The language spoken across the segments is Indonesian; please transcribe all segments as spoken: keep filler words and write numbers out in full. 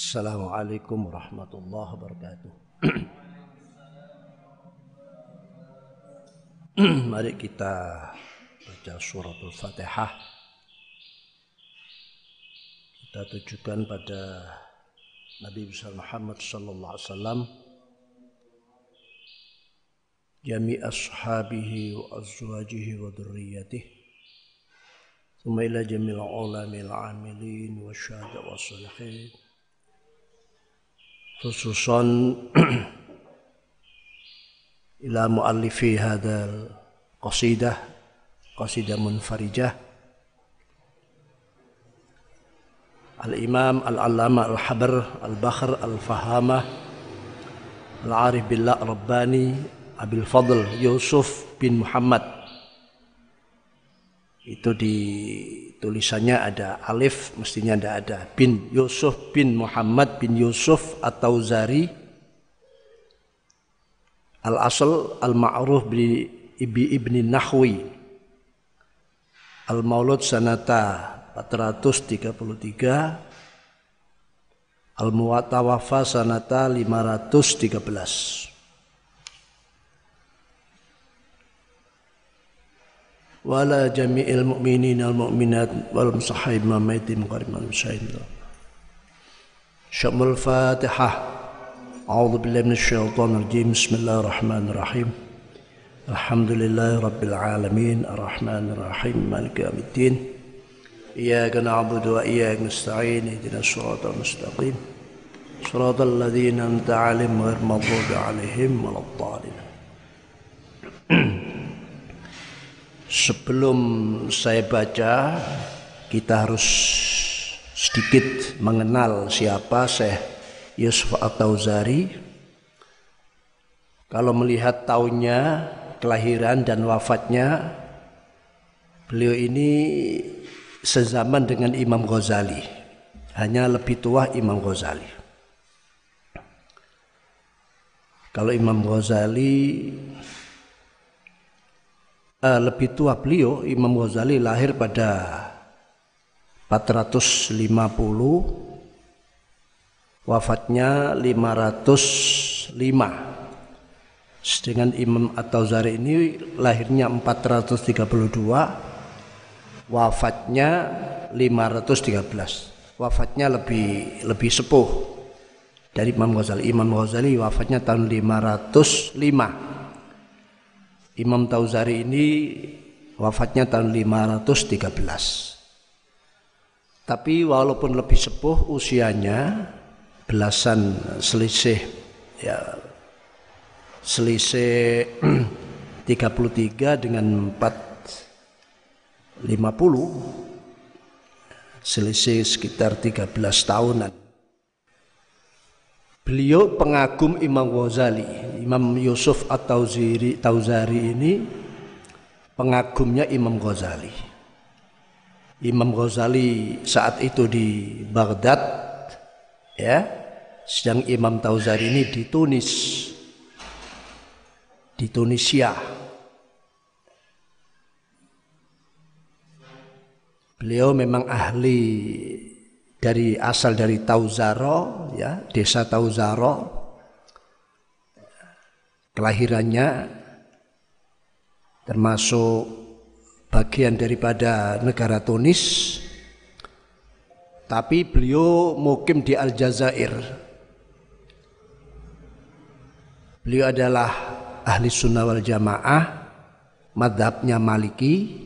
Assalamualaikum warahmatullahi wabarakatuh. Mari kita baca surat Al-Fatihah. Kita tujukan pada Nabi besar Muhammad sallallahu alaihi wasallam, jami' ashabihi wa azwajihi wa dhurriyyatihi, thumma ila jamil ulamil amilin wa syuhada wa shalihin, khususan ila muallifi hadal qasidah qasidah munfarijah al-imam al-allama al-habr al-bakhr al-fahamah al-arif billah rabbani Abil Fadl Yusuf bin Muhammad. Itu di tulisannya ada alif, mestinya tidak ada. Bin Yusuf bin Muhammad bin Yusuf At-Tauzari Al-Asl Al-Ma'ruf bi Ibni Nahwi Al-Maulud Sanata empat ratus tiga puluh tiga Al-Muwatawafa Sanata lima ratus tiga belas. Wala jami'il mu'minin al-mu'minat wal musahib mamaitim qariman syahid. Syamul Fatihah. A'udzu billahi minasyaitonir rajim. Bismillahirrahmanirrahim. Alhamdulillahi rabbil alamin arrahmanir rahim maliki yaumiddin. Iyyaka na'budu wa iyyaka nasta'in ihdinas siratal mustaqim. Siratal ladzina an'amta 'alaihim ghairil maghdubi 'alaihim waladdallin. Sebelum saya baca, kita harus sedikit mengenal siapa Syekh Yusuf At-Tauzari. Kalau melihat tahunnya, kelahiran dan wafatnya, beliau ini sezaman dengan Imam Ghazali, hanya lebih tua Imam Ghazali. Kalau Imam Ghazali Uh, lebih tua beliau, Imam Ghazali lahir pada empat ratus lima puluh, wafatnya lima ratus lima. Sedangkan Imam At-Tauzari ini lahirnya empat ratus tiga puluh dua, wafatnya lima ratus tiga belas. Wafatnya lebih lebih sepuh dari Imam Ghazali. Imam Ghazali wafatnya tahun lima ratus lima. Imam Tauzari ini wafatnya tahun lima ratus tiga belas. Tapi walaupun lebih sepuh usianya, belasan selisih ya selisih tiga puluh tiga dengan empat lima puluh, selisih sekitar tiga belas tahunan. Beliau pengagum Imam Ghazali. Imam Yusuf At-Tauzari Tauzari ini pengagumnya Imam Ghazali. Imam Ghazali saat itu di Baghdad, ya, sedang Imam Tauzari ini di Tunis, di Tunisia. Beliau memang ahli dari asal dari Tauzaro, ya, desa Tauzaro. Kelahirannya termasuk bagian daripada negara Tunis, tapi beliau mukim di Aljazair. Beliau adalah ahli sunnah wal jamaah, madhabnya Maliki.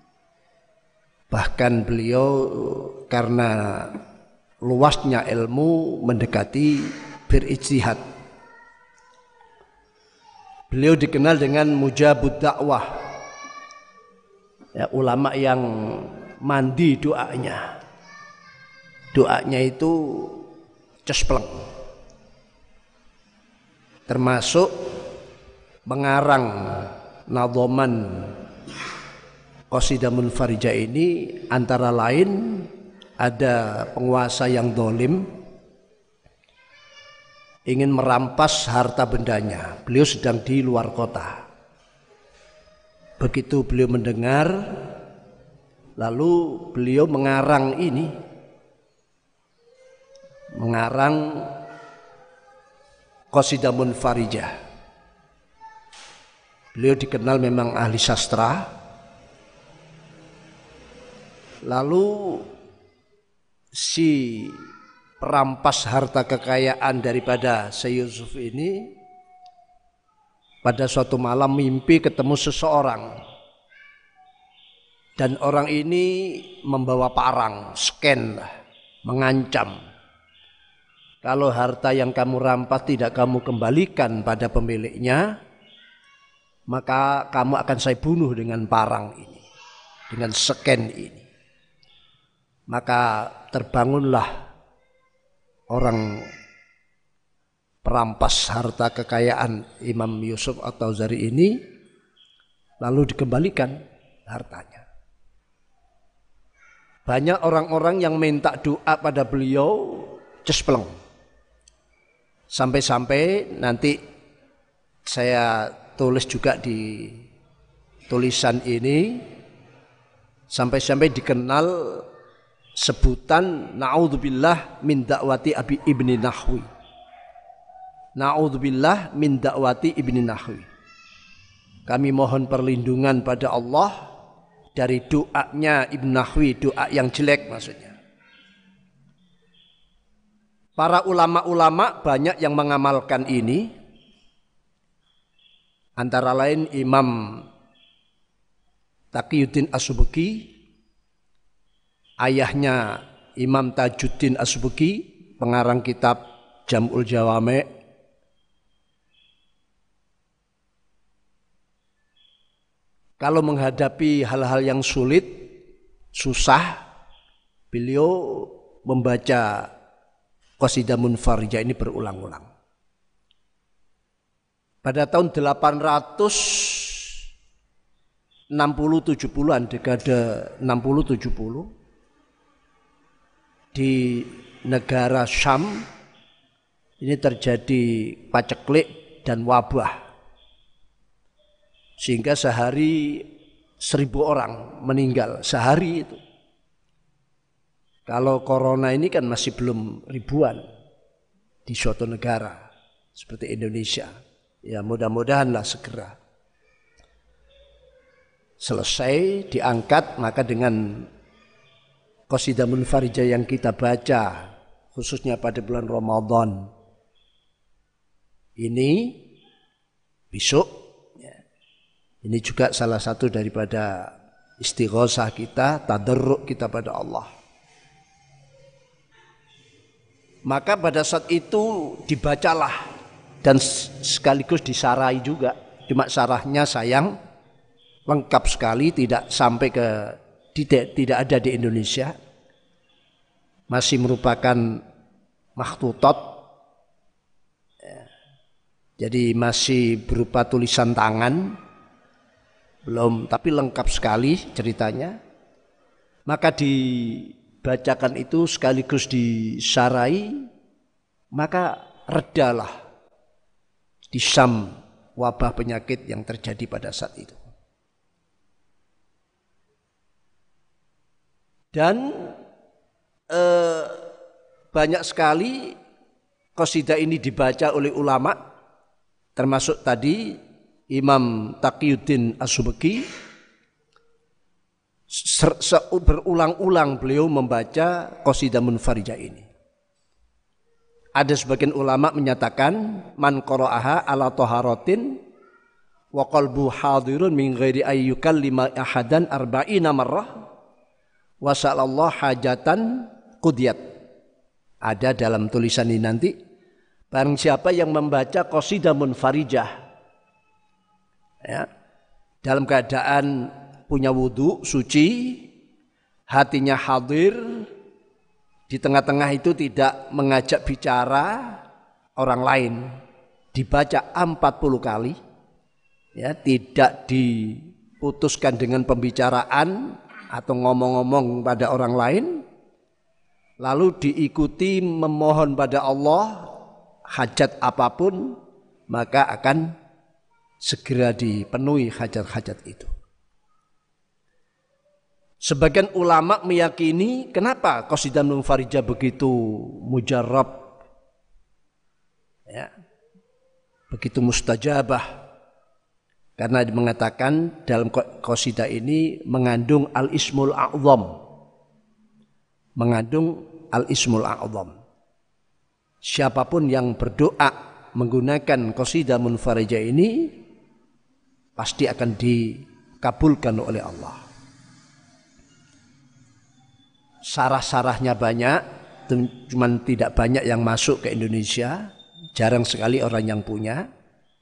Bahkan beliau karena luasnya ilmu mendekati berijtihad. Beliau dikenal dengan mujabud dakwah, ya, ulama yang mandi doanya. Doanya itu cespleng. Termasuk mengarang nadhoman qasidah munfarijah ini, antara lain ada penguasa yang dolim ingin merampas harta bendanya. Beliau sedang di luar kota. Begitu beliau mendengar, lalu beliau mengarang ini, mengarang Qasidah Munfarijah. Beliau dikenal memang ahli sastra. Lalu si perampas harta kekayaan daripada Syekh Yusuf ini pada suatu malam mimpi ketemu seseorang, dan orang ini membawa parang, sken lah, mengancam. Kalau harta yang kamu rampas tidak kamu kembalikan pada pemiliknya, maka kamu akan saya bunuh dengan parang ini, dengan sken ini. Maka terbangunlah orang perampas harta kekayaan Imam Yusuf At-Tawzari ini, lalu dikembalikan hartanya. Banyak orang-orang yang minta doa pada beliau, cespleng. Sampai-sampai nanti saya tulis juga di tulisan ini, sampai-sampai dikenal sebutan na'udzubillah min da'wati Abi Ibni Nahwi. Na'udzubillah min da'wati Ibni Nahwi. Kami mohon perlindungan pada Allah dari doanya Ibn Nahwi, doa yang jelek maksudnya. Para ulama-ulama banyak yang mengamalkan ini, antara lain Imam Taqiyuddin As-Subki, ayahnya Imam Tajuddin As-Subki, pengarang kitab Jam'ul Jawami'. Kalau menghadapi hal-hal yang sulit, susah, beliau membaca Qasidah Munfarijah ini berulang-ulang. Pada tahun delapan ratus enam puluh tujuh puluhan, dekade enam puluh tujuh puluh, di negara Syam ini terjadi paceklik dan wabah, sehingga sehari seribu orang meninggal sehari itu. Kalau corona ini kan masih belum ribuan di suatu negara seperti Indonesia. Ya mudah-mudahanlah segera selesai, diangkat. Maka dengan Qasidah Munfarijah yang kita baca khususnya pada bulan Ramadan ini, besok ya, ini juga salah satu daripada istighosah kita, tadarruk kita pada Allah. Maka pada saat itu dibacalah dan sekaligus disarai juga. Cuma sarahnya sayang lengkap sekali, tidak sampai ke tidak, tidak ada di Indonesia. Masih merupakan makhtutat. Jadi masih berupa tulisan tangan. Belum, tapi lengkap sekali ceritanya. Maka di bacakan itu sekaligus disarai, maka redalah di Syam wabah penyakit yang terjadi pada saat itu. Dan eh, banyak sekali qasidah ini dibaca oleh ulama, termasuk tadi Imam Taqiyuddin As-Subki. Berulang-ulang beliau membaca Qasidah Munfarijah ini. Ada sebagian ulama menyatakan man qara'aha ala taharatin wa qalbu hadirun min ghairi ayyukal lima ahadan arba'ina marrah wa sa'alallah hajatan qudiyat. Ada dalam tulisan ini nanti, barang siapa yang membaca Qasidah Munfarijah ya, dalam keadaan punya wudu, suci, hatinya hadir, di tengah-tengah itu tidak mengajak bicara orang lain, dibaca empat puluh kali, ya, tidak diputuskan dengan pembicaraan atau ngomong-ngomong pada orang lain, lalu diikuti memohon pada Allah hajat apapun, maka akan segera dipenuhi hajat-hajat itu. Sebagian ulama meyakini kenapa qasidah munfarijah begitu mujarrab, ya, begitu mustajabah, karena mengatakan dalam qasidah ini mengandung al-ismul a'zam, mengandung al-ismul a'zam. Siapapun yang berdoa menggunakan qasidah munfarijah ini pasti akan dikabulkan oleh Allah. Sarah-sarahnya banyak, cuman tidak banyak yang masuk ke Indonesia, jarang sekali orang yang punya.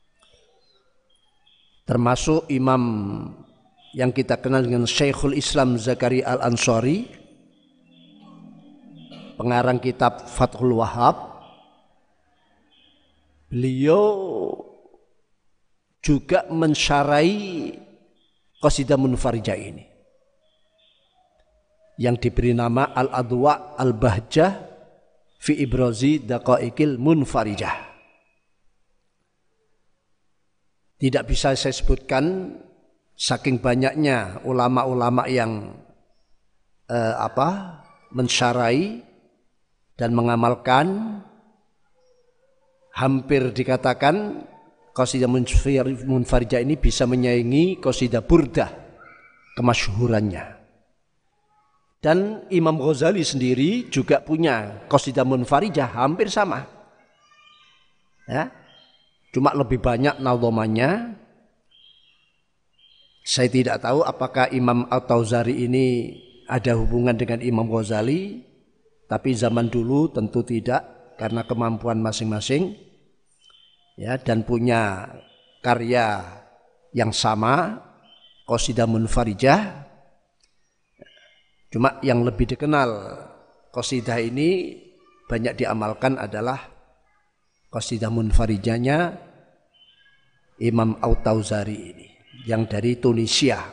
Termasuk imam yang kita kenal dengan Syekhul Islam Zakaria Al-Ansari, pengarang kitab Fathul Wahhab. Beliau juga mensyarai qasidah munfarijah ini yang diberi nama Al-Adwa Al-Bahjah fi Ibrazi Daqaiqil Munfarijah. Tidak bisa saya sebutkan saking banyaknya ulama-ulama yang eh, apa mensyarai dan mengamalkan. Hampir dikatakan qasidah munfarijah ini bisa menyaingi qasidah burdah kemasyhurannya. Dan Imam Ghazali sendiri juga punya qasidah munfarijah hampir sama, ya, cuma lebih banyak nadhamannya. Saya tidak tahu apakah Imam At-Tauzari ini ada hubungan dengan Imam Ghazali, tapi zaman dulu tentu tidak, karena kemampuan masing-masing, ya, dan punya karya yang sama, qasidah munfarijah. Cuma yang lebih dikenal qasidah ini banyak diamalkan adalah qasidah munfarijahnya Imam At-Tauzari ini yang dari Tunisia.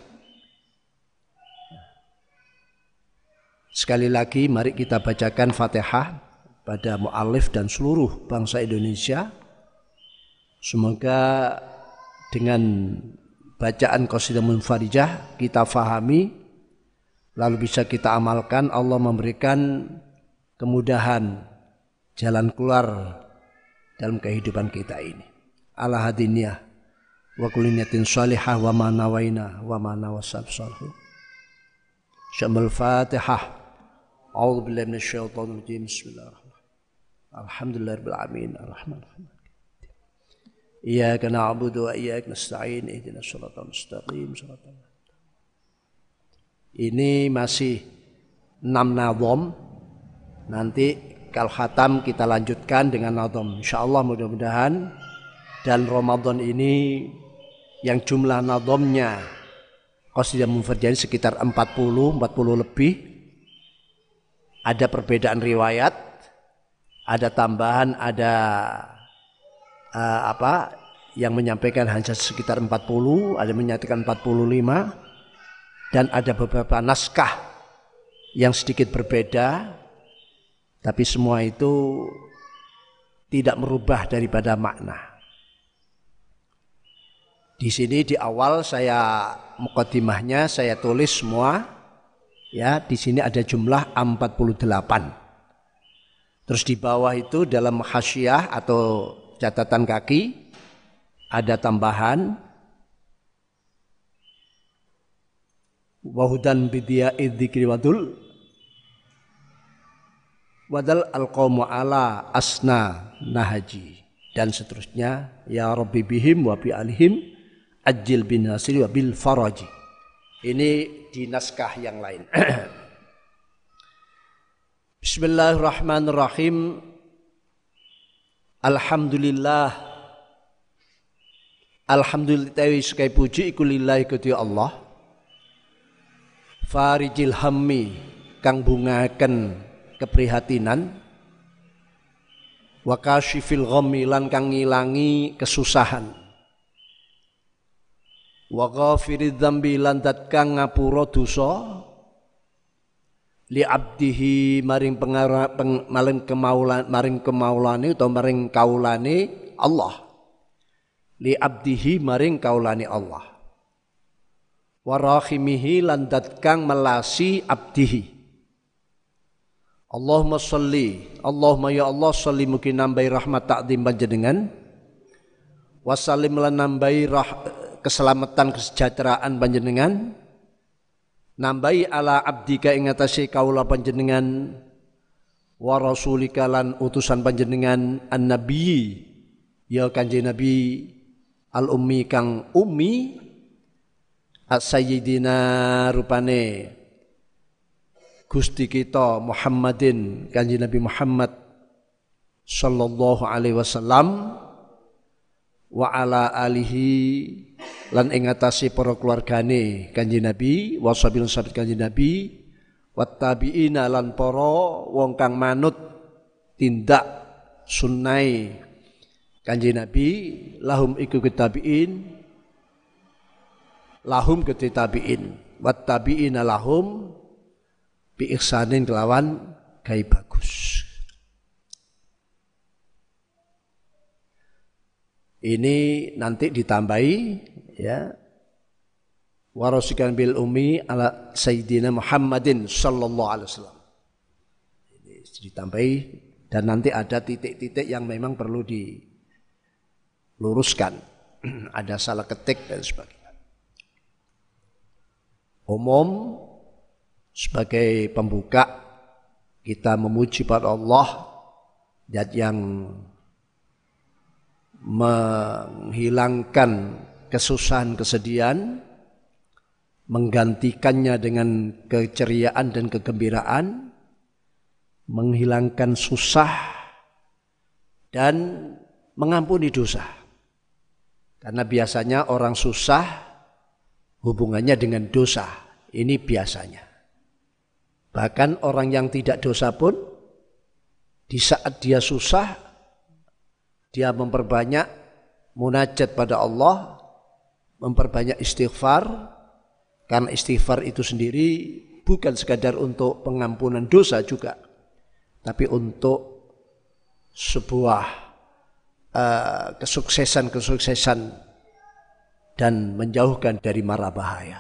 Sekali lagi mari kita bacakan Fatihah pada mu'allif dan seluruh bangsa Indonesia. Semoga dengan bacaan qasidah munfarijah kita fahami, lalu bisa kita amalkan, Allah memberikan kemudahan jalan keluar dalam kehidupan kita ini. Ala hadiniyah wa kuliniyatin salihah wa ma nawaina wa ma nawasab salih. Syamul Fatihah. A'udzu billahi minasyaitonir rajim. Bismillahirrahmanirrahim. Alhamdulillahirabbil alamin. Arrahmanirrahim. Iyyaka na'budu wa iyyaka nasta'in. Ihdinas shiratal mustaqim. Shiratal Ini masih enam nadham. Nanti kal khatam kita lanjutkan dengan nadham. Insyaallah mudah-mudahan dan Ramadan ini yang jumlah nadhamnya qasidah munfarijah sekitar empat puluh lebih. Ada perbedaan riwayat, ada tambahan, ada uh, apa yang menyampaikan hanya sekitar empat puluh, ada yang menyatakan empat puluh lima. Dan ada beberapa naskah yang sedikit berbeda, tapi semua itu tidak merubah daripada makna. Di sini di awal saya muqaddimahnya saya tulis semua, ya, di sini ada jumlah empat puluh delapan. Terus di bawah itu dalam hasyiah atau catatan kaki ada tambahan wahudan bidiya'i dzikri wadul wadal alqawmu ala asna nahaji dan seterusnya. Ya Rabbi bihim wa bi alihim ajil bin nasiri wa bil faraji. Ini di naskah yang lain. Bismillahirrahmanirrahim. Alhamdulillah. Alhamdulillah sekali puji iku lillahi kedhi Allah. Farijil hammi kang bungaken keprihatinan, wa kasyifil ghammi lan kang ngilangi kesusahan, wa ghafiridz dzambi lan dat kang ngapura dosa, li abdihi maring pengara peng, maring kemaulan maring kemaulane utawa maring kaulane Allah, li abdihi maring kaulane Allah. wa rahimihi lan dat kang melasi abdihi. Allahumma sholli, Allahumma ya Allah sholli mugi nambahi rahmat takdim panjenengan, wasallim lan nambahi rah, keselamatan kesejahteraan panjenengan, nambahi ala abdika ing atase kaula panjenengan, wa rasulika lan utusan panjenengan an-nabi ya kanjeng Nabi al-ummi kang ummi as-sayyidina rupane Gusti kita Muhammadin kanjeng Nabi Muhammad sallallahu alaihi wasallam wa ala alihi lan ing atase para keluargane kanjeng Nabi wa sahabil sahabat kanjeng Nabi wat tabi'ina lan para wong kang manut tindak sunnai kanjeng Nabi lahum iku ketabiin lahum ketabiin wat tabi'ina lahum bi ihsanin kelawan gawe bagus. Ini nanti ditambahi ya warasikan bil ummi ala sayyidina Muhammadin sallallahu alaihi wasallam. Ini ditambahi dan nanti ada titik-titik yang memang perlu diluruskan. Ada salah ketik dan sebagainya. Umum sebagai pembuka kita memuji pada Allah zat yang menghilangkan kesusahan kesedihan, menggantikannya dengan keceriaan dan kegembiraan, menghilangkan susah dan mengampuni dosa. Karena biasanya orang susah hubungannya dengan dosa, ini biasanya. Bahkan orang yang tidak dosa pun di saat dia susah dia memperbanyak munajat pada Allah, memperbanyak istighfar, karena istighfar itu sendiri bukan sekadar untuk pengampunan dosa juga, tapi untuk sebuah uh, kesuksesan-kesuksesan dan menjauhkan dari mara bahaya.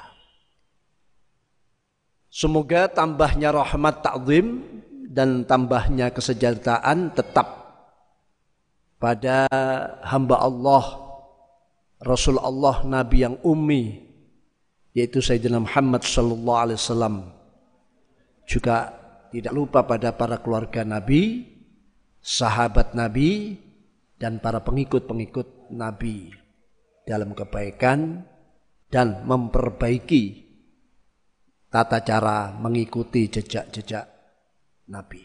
Semoga tambahnya rahmat ta'zim dan tambahnya kesejahteraan tetap pada hamba Allah, Rasul Allah, Nabi yang ummi, yaitu Sayyidina Muhammad sallallahu alaihi wasallam. Juga tidak lupa pada para keluarga Nabi, sahabat Nabi, dan para pengikut-pengikut Nabi dalam kebaikan dan memperbaiki tata cara mengikuti jejak-jejak Nabi.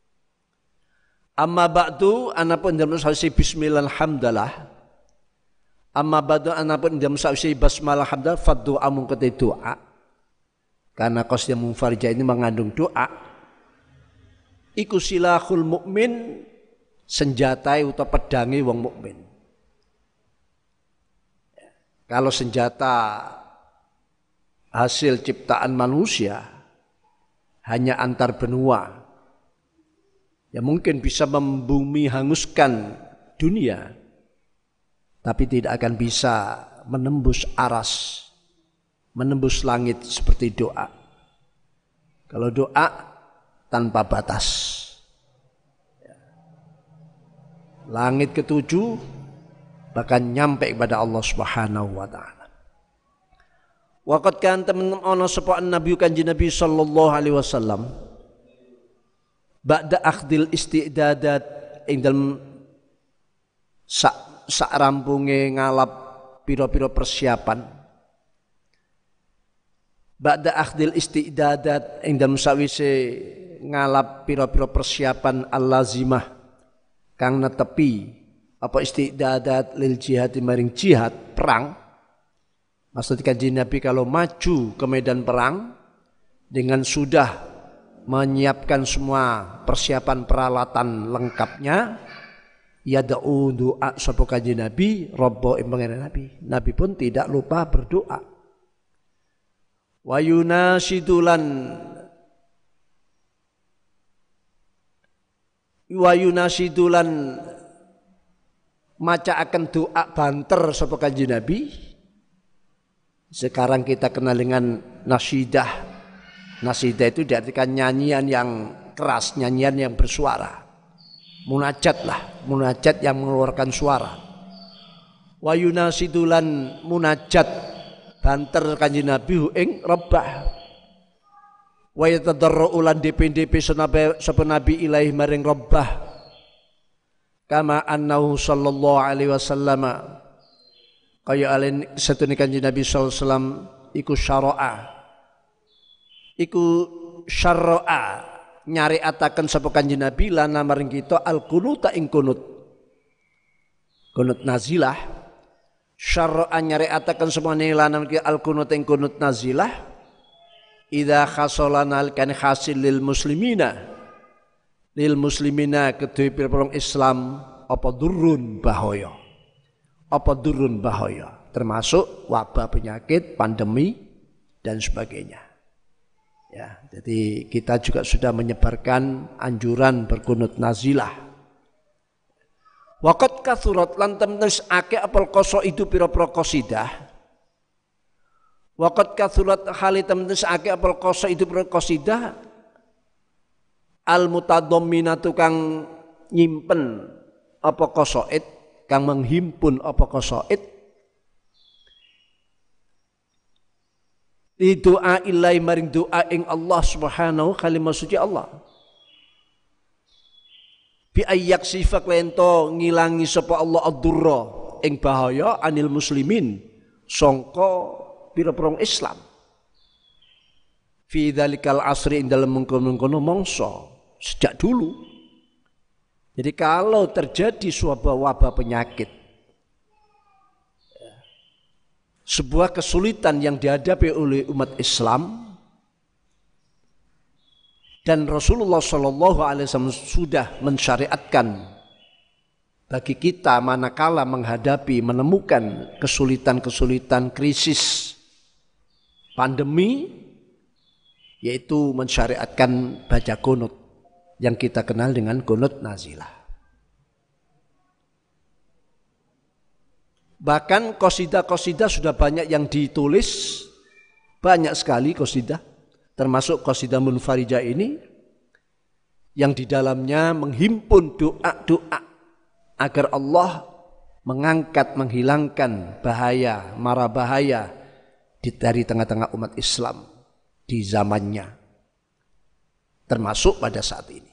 Amma ba'du anapun dalam sawise bismillah alhamdulillah. Amma ba'du anapun dalam sawise basmalah alhamdulillah faddu amung kete doa. Karena qasya munfarija ini mengandung doa. Iku silahul mukmin, senjatai utawa pedange wong mukmin. Kalau senjata hasil ciptaan manusia hanya antar benua, ya mungkin bisa membumi hanguskan dunia, tapi tidak akan bisa menembus aras, menembus langit seperti doa. Kalau doa tanpa batas, langit ketujuh bahkan nyampe kepada Allah Subhanahu wa taala. Waqat kan temen ana sapa Nabi kanjeng Nabi sallallahu alaihi wasallam ba'da akhdil isti'dadat ing dalem sak sak rampunge ngalap pira-pira persiapan. Ba'da akhdil isti'dadat ing dalem sawise ngalap pira-pira persiapan al-lazimah kang netepi apa isti'dadat lil jihad maring jihad perang. Maksud kanjeng Nabi kalau maju ke medan perang dengan sudah menyiapkan semua persiapan peralatan lengkapnya, yada'u doa sapa kanjeng Nabi, Rabba ing pangeran Nabi. Nabi pun tidak lupa berdoa. Wa yunasidulan wa yunasidulan maca akan doa banter sapa kanjeng Nabi Sekarang kita kenal dengan nasyidah. Nasyidah itu diartikan nyanyian yang keras, nyanyian yang bersuara. Munajat lah, munajat yang mengeluarkan suara. Wa yunasidulan munajat banter kanjeng Nabi ing Rabbah. Wa yatadarru ulan D P D P sapa Nabi ilaih maring Rabbah. Kama annahu sallallahu alaihi wasallam kaya alen satune kanjeng Nabi sallallahu alaihi wasallam iku syara'a iku syara'a nyariataken sapa kanjeng Nabi lana maring kita al qunut ing kunut kunut nazilah syara'a nyariataken semane lana maring al qunut ing kunut nazilah idza khasalana kan hasil lil muslimina lil muslimina kedue pirang Islam apa durun bahaya apa durun bahaya termasuk wabah penyakit, pandemi dan sebagainya. Ya, jadi kita juga sudah menyebarkan anjuran berkunut nazilah. Waqat kathurat lan temnes ake apal koso itu pira-pira qasidah. Waqat kathurat hali temnes ake apal koso itu pira qasidah al mutadamminatu kang nyimpen apa qasaid kang menghimpun apa qasaid di doa ilai maring doa ing Allah subhanahu kalimah suci Allah bi ayyak sifat lento ngilangi sapa Allah ad-durra ing bahaya anil muslimin sangka pira-pira Islam fi dzalikal asri ing dalem mengkono-mengkono mangsa sejak dulu. Jadi kalau terjadi suatu wabah penyakit, sebuah kesulitan yang dihadapi oleh umat Islam, dan Rasulullah Shallallahu Alaihi Wasallam sudah mensyariatkan bagi kita manakala menghadapi, menemukan kesulitan-kesulitan krisis pandemi, yaitu mensyariatkan baca qunut yang kita kenal dengan qunut nazilah. Bahkan qasidah-qasidah sudah banyak yang ditulis, banyak sekali qasidah, termasuk qasidah munfarijah ini yang di dalamnya menghimpun doa-doa agar Allah mengangkat, menghilangkan bahaya, mara bahaya dari tengah-tengah umat Islam di zamannya, termasuk pada saat ini.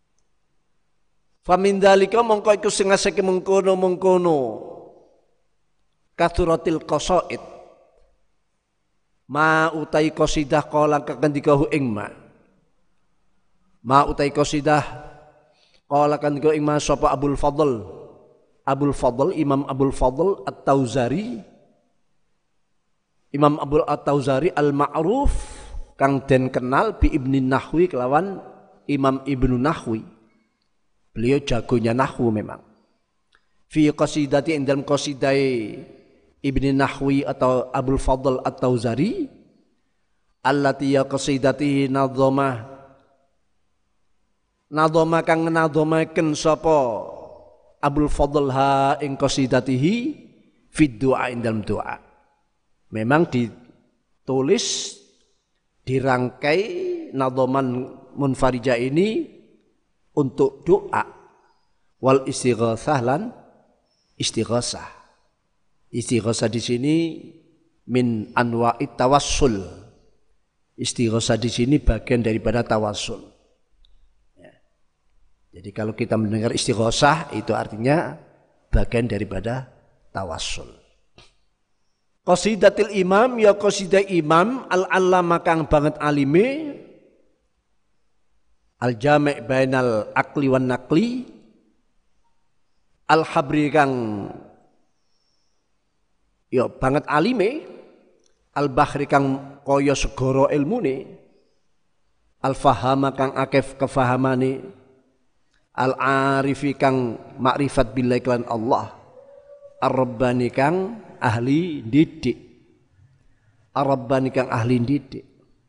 Famin dzalika mongko iku sing ngasake mengkono-mengkono kathuratil qasaid ma utai qasidah qala kakandikahu ing ma ma utai qasidah qala kandika ing ma sapa Abul Fadl Abul Fadl Imam Abul Fadl At-Tauzari Imam Abul At-Tauzari al-ma'ruf kang den kenal bi Ibnu Nahwi kelawan Imam Ibnu Nahwi. Beliau jagonya nahwu memang. Fi qasidati ing dalam qasidai Ibnu Nahwi atau Abul Fadl At-Tauzari allati ya qasidati nadhama nadhama kang nadhamaken sapa Abul Fadl ha ing qasidatihi fi du'a ing dalam doa. Memang ditulis dirangkai nadhaman munfarijah ini untuk doa wal istighosah lan istighosah. Istighosah di sini min anwa'it tawassul. Istighosah di sini bagian daripada tawassul. Ya. Jadi kalau kita mendengar istighosah itu artinya bagian daripada tawassul. Qasidatil imam ya qasidah imam al-allama kang banget alime al-jami' bainal akli wan naqli al-habri kang ya banget alime al-bahri kang kaya segara ilmune al-fahama kang akeh kefahamane al-arifi kang makrifat billahi lan Allah ar-rabbani kang ahli didik ar-rabbani kang ahli didik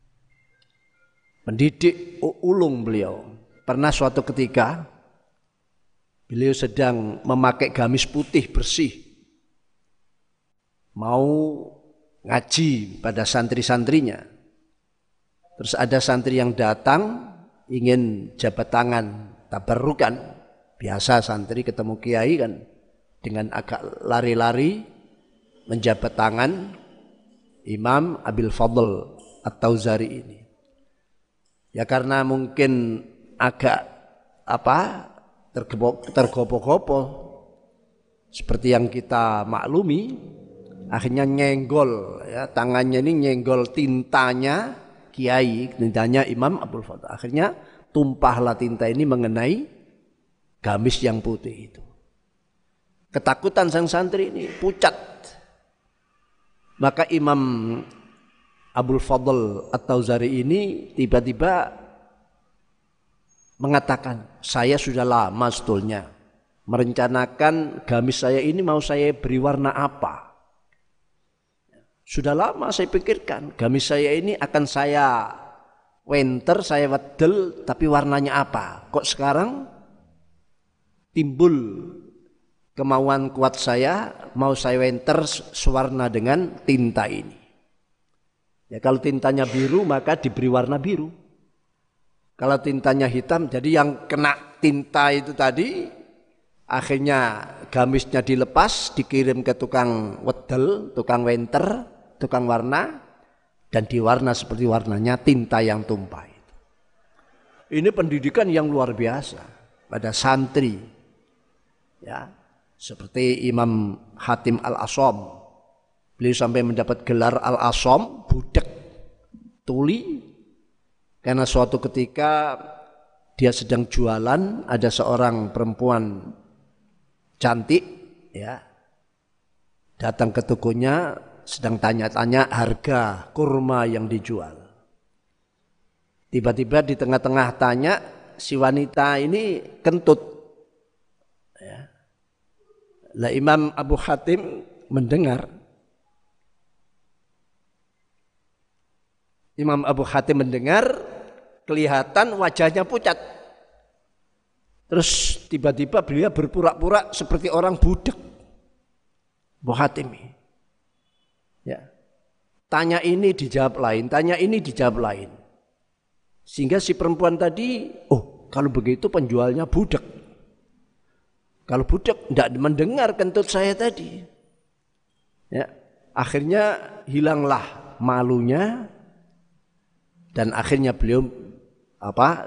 mendidik ulung beliau. Pernah suatu ketika beliau sedang memakai gamis putih bersih, mau ngaji pada santri-santrinya. Terus ada santri yang datang ingin jabat tangan, tabarrukan. Biasa santri ketemu kiai kan dengan agak lari-lari menjabat tangan Imam Abil Fadl At-Tauzari ini. Ya karena mungkin agak apa tergopo-gopo seperti yang kita maklumi, akhirnya nyenggol ya, tangannya ini nyenggol tintanya kiai, tintanya Imam Abdul Fadl. Akhirnya tumpahlah tinta ini mengenai gamis yang putih itu. Ketakutan sang santri ini pucat. Maka Imam Abdul Fadl At-Tauzari ini tiba-tiba mengatakan, saya sudah lama sebetulnya merencanakan gamis saya ini mau saya beri warna apa. Sudah lama saya pikirkan gamis saya ini akan saya wenter, saya wedel, tapi warnanya apa. Kok sekarang timbul kemauan kuat saya mau saya wenter sewarna dengan tinta ini. Ya kalau tintanya biru maka diberi warna biru. Kalau tintanya hitam, jadi yang kena tinta itu tadi akhirnya gamisnya dilepas, dikirim ke tukang wedel, tukang wenter, tukang warna, dan diwarna seperti warnanya tinta yang tumpah itu. Ini pendidikan yang luar biasa pada santri. Ya, seperti Imam Hatim Al-Asham. Beliau sampai mendapat gelar Al-Asham, budak tuli. Karena suatu ketika dia sedang jualan, ada seorang perempuan cantik ya datang ke tokonya, sedang tanya-tanya harga kurma yang dijual. Tiba-tiba di tengah-tengah tanya, si wanita ini kentut. Ya. Lah Imam Abu Hatim mendengar. Imam Abu Hatim mendengar, kelihatan wajahnya pucat. Terus tiba-tiba beliau berpura-pura seperti orang budak. Abu Hatim. Ya. Tanya ini dijawab lain, tanya ini dijawab lain. Sehingga si perempuan tadi, oh kalau begitu penjualnya budak. Kalau budak tidak mendengar kentut saya tadi. Ya. Akhirnya hilanglah malunya. Dan akhirnya beliau apa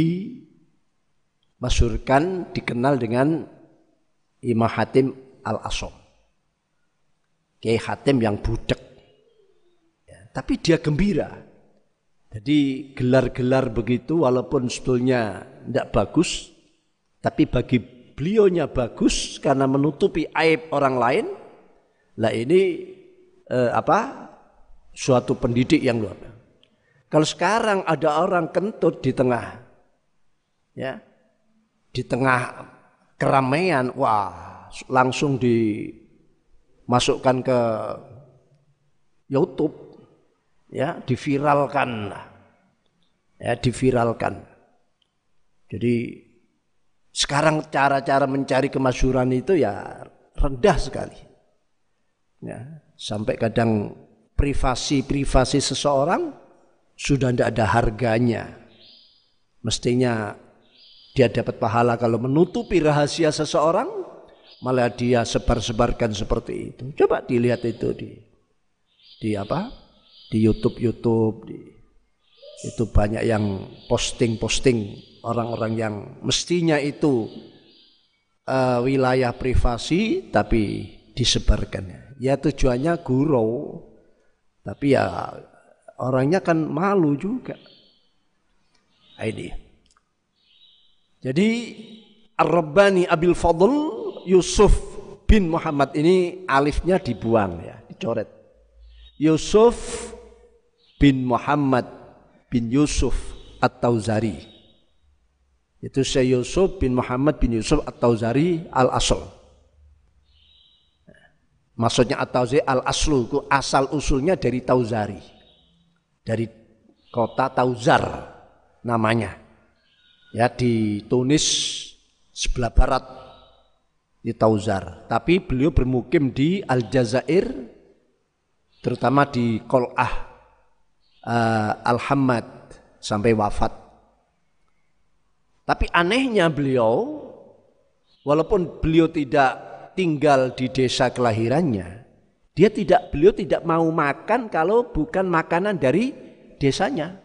dimasyhurkan, dikenal dengan Imam Hatim Al-Asham, Kiai Hatim yang budak. Ya, tapi dia gembira. Jadi gelar-gelar begitu walaupun sebetulnya tidak bagus, tapi bagi beliaunya bagus karena menutupi aib orang lain. Lah ini eh, apa? Suatu pendidik yang luar biasa. Kalau sekarang ada orang kentut di tengah, ya, di tengah keramaian, wah, langsung dimasukkan ke YouTube, ya, diviralkan, ya, diviralkan. Jadi sekarang cara-cara mencari kemasyhuran itu ya rendah sekali, ya, sampai kadang privasi-privasi seseorang sudah tidak ada harganya. Mestinya dia dapat pahala kalau menutupi rahasia seseorang, malah dia sebar-sebarkan seperti itu. Coba dilihat itu di di apa? Di YouTube YouTube di itu banyak yang posting-posting orang-orang yang mestinya itu uh, wilayah privasi tapi disebarkan. Ya tujuannya gurau, tapi ya orangnya kan malu juga. Ini. Jadi Ar-Rabbani Abil Fadl Yusuf bin Muhammad ini alifnya dibuang ya, dicoret. Yusuf bin Muhammad bin Yusuf At-Tauzari. Itu saya Yusuf bin Muhammad bin Yusuf At-Tauzari Al-Asl. Maksudnya At-Tauzari Al-Aslu itu asal usulnya dari Tauzari. Dari kota Tauzar namanya, ya, di Tunis sebelah barat di Tauzar. Tapi beliau bermukim di Aljazair terutama di Qol'ah uh, Al-Hammad sampai wafat. Tapi anehnya beliau, walaupun beliau tidak tinggal di desa kelahirannya, dia tidak beliau tidak mau makan kalau bukan makanan dari desanya.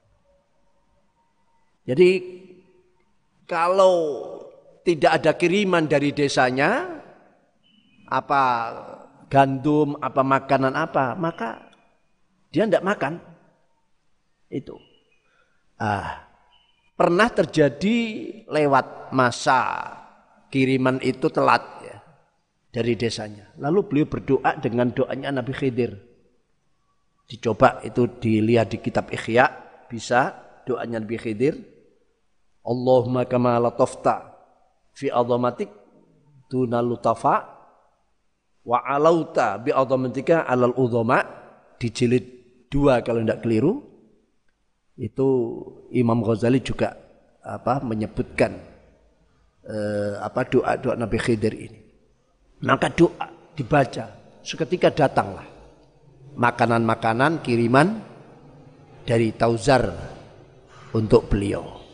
Jadi kalau tidak ada kiriman dari desanya, apa gandum, apa makanan apa, maka dia tidak makan. Itu. Ah, pernah terjadi lewat masa kiriman itu telat ya, dari desanya. Lalu beliau berdoa dengan doanya Nabi Khidir. Dicoba itu dilihat di kitab Ihya, bisa doanya Nabi Khidir. Allahumma kama latafta fi azamatik dunal lutafa wa alauta bi azamatika alal udhama, di jilid dua kalau tidak keliru. Itu Imam Ghazali juga apa menyebutkan eh, apa doa-doa Nabi Khidir ini. Maka doa dibaca, seketika datanglah makanan-makanan kiriman dari Tauzar untuk beliau.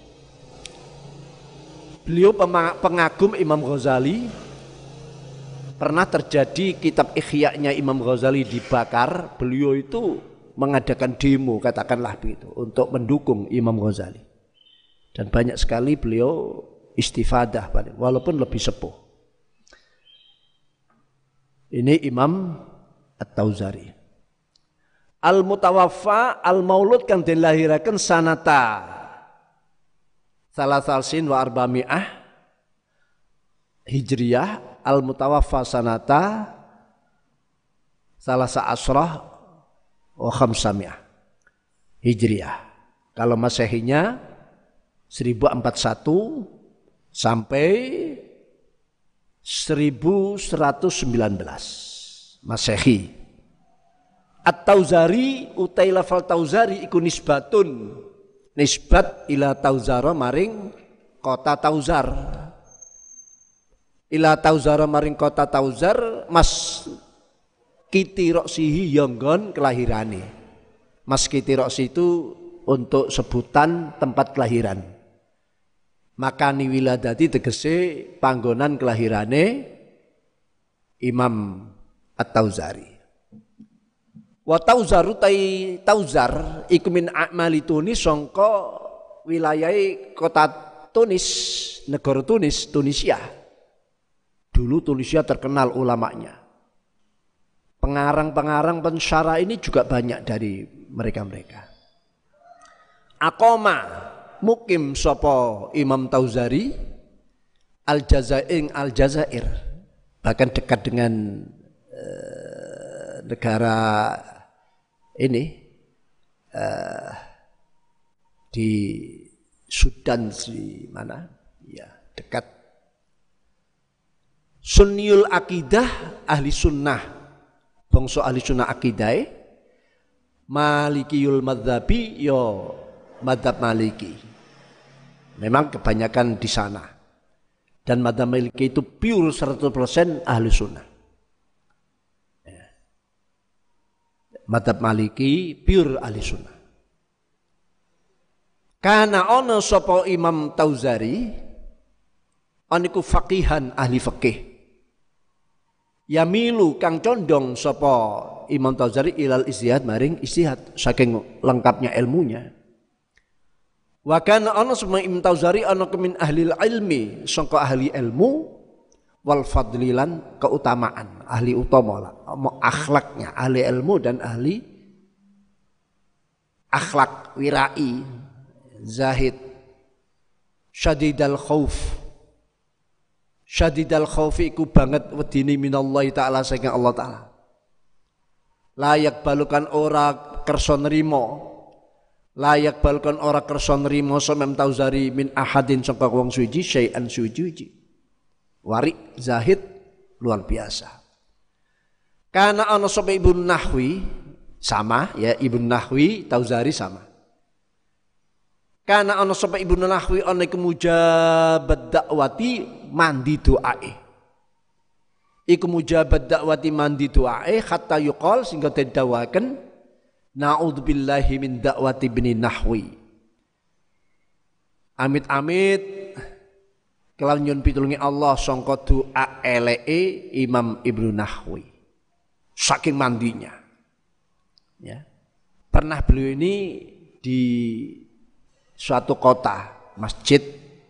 Beliau pengagum Imam Ghazali. Pernah terjadi kitab Ihya-nya Imam Ghazali dibakar. Beliau itu mengadakan demo, katakanlah begitu, untuk mendukung Imam Ghazali. Dan banyak sekali beliau istifadah, walaupun lebih sepuh. Ini Imam At-Tauzari. Al-Mutawaffa al-Maulud kang dilahiraken sanata salasalsin wa arba'mi'ah Hijriyah, al-Mutawaffa sanata salasa asrah wa khamsami'ah Hijriyah. Kalau Masehinya seribu empat puluh satu sampai seribu seratus sembilan belas Masehi. At-Tauzari utai lafal Tauzari iku nisbatun, nisbat ila Tauzara maring kota Tauzar. Ila Tauzara maring kota Tauzar mas kiti roksihi yonggon kelahirane. Mas kiti roksi itu untuk sebutan tempat kelahiran. Makani wiladati tegese panggonan kelahirane Imam At-Tauzari. Wa Tauzaru tai Tauzar iku min a'mali Tunis, sangka wilayahe kota Tunis, negara Tunis, Tunisia. Dulu Tunisia terkenal ulamanya. Pengarang-pengarang pensyarah ini juga banyak dari mereka-mereka. Aqoma mukim sapa Imam Tauzari Al-Jazair Al-Jazair, bahkan dekat dengan uh, negara ini uh, di Sudan di mana? Ya, dekat. Sunniul akidah ahli sunnah, bangsa ahli sunnah akidah. Malikiyul madzhabi yo madzhab Maliki. Memang kebanyakan di sana. Dan madzhab Maliki itu pure seratus persen ahli sunnah. Madzhab Maliki pure ahli sunnah. Kana ono sapa Imam Tauzari aniku faqihan ahli fikih. Yamilu kang condong sapa Imam Tauzari ilal istihad maring istihad, saking lengkapnya ilmunya. Wa kana ono sapa Imam Tauzari ana min ahli ilmi, sangka ahli ilmu wal fadlilan keutamaan, ahli utama lah, akhlaknya, ahli ilmu dan ahli akhlak, wirai, zahid, syadidal khauf, syadidal khauf iku banget wedine minallahi taala saking Allah taala. Layak balukan ora kersa nrimo, layak balukan ora kersa nrimo Imam Tauzari min ahadin sangka wong suci syai'an suci. Warik zahid luar biasa. Karena ana sapa Ibnu Nahwi sama ya, Ibnu Nahwi Tauzari sama. Karena ana sapa Ibnu Nahwi ana iku mujabad dakwati mandi doae. iku mujabat dakwati mandi du'ae hatta yuqal sehingga didawaken na'udzubillahi min dakwati bini nahwi. Amit-amit kelawan nyun pitulungi Allah sangka doa eleke Imam Ibnu Nahwi. Saking mandinya. Ya. Pernah beliau ini di suatu kota, masjid,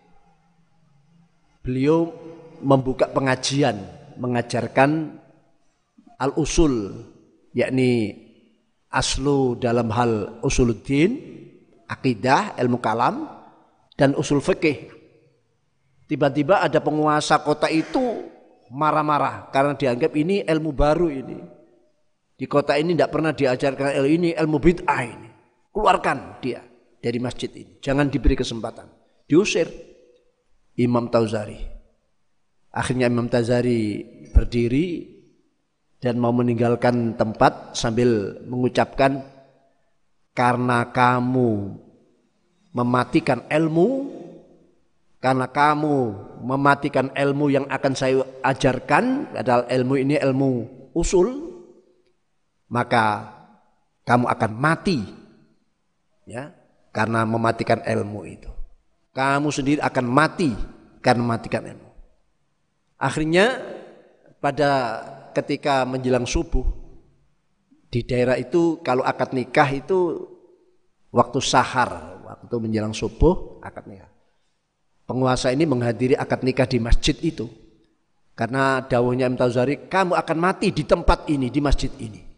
beliau membuka pengajian, mengajarkan al-usul, yakni aslu dalam hal usuluddin, akidah, ilmu kalam, dan usul fikih. Tiba-tiba ada penguasa kota itu marah-marah karena dianggap ini ilmu baru ini. Di kota ini tidak pernah diajarkan ilmu ini, ilmu bid'ah ini. Keluarkan dia dari masjid ini. Jangan diberi kesempatan. Diusir Imam Tawzari. Akhirnya Imam Tawzari berdiri dan mau meninggalkan tempat sambil mengucapkan, karena kamu mematikan ilmu, karena kamu mematikan ilmu yang akan saya ajarkan, adalah ilmu ini ilmu usul, maka kamu akan mati, ya, karena mematikan ilmu itu. Kamu sendiri akan mati karena mematikan ilmu. Akhirnya pada ketika menjelang subuh di daerah itu kalau akad nikah itu waktu sahar, waktu menjelang subuh akad nikah. Penguasa ini menghadiri akad nikah di masjid itu. Karena dawuhnya Imam Tawzari, kamu akan mati di tempat ini, di masjid ini.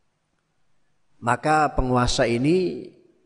Maka penguasa ini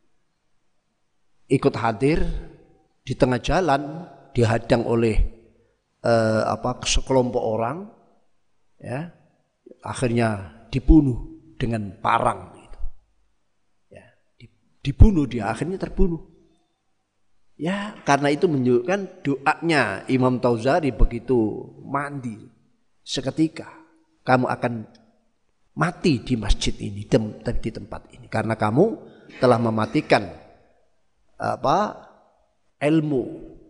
ikut hadir di tengah jalan, dihadang oleh eh, apa sekelompok orang, ya, akhirnya dibunuh dengan parang. Gitu. Ya, dibunuh dia, akhirnya terbunuh. Ya, karena itu menunjukkan doanya Imam Tawzari begitu mandi seketika kamu akan mati di masjid ini, di tempat ini, karena kamu telah mematikan apa ilmu.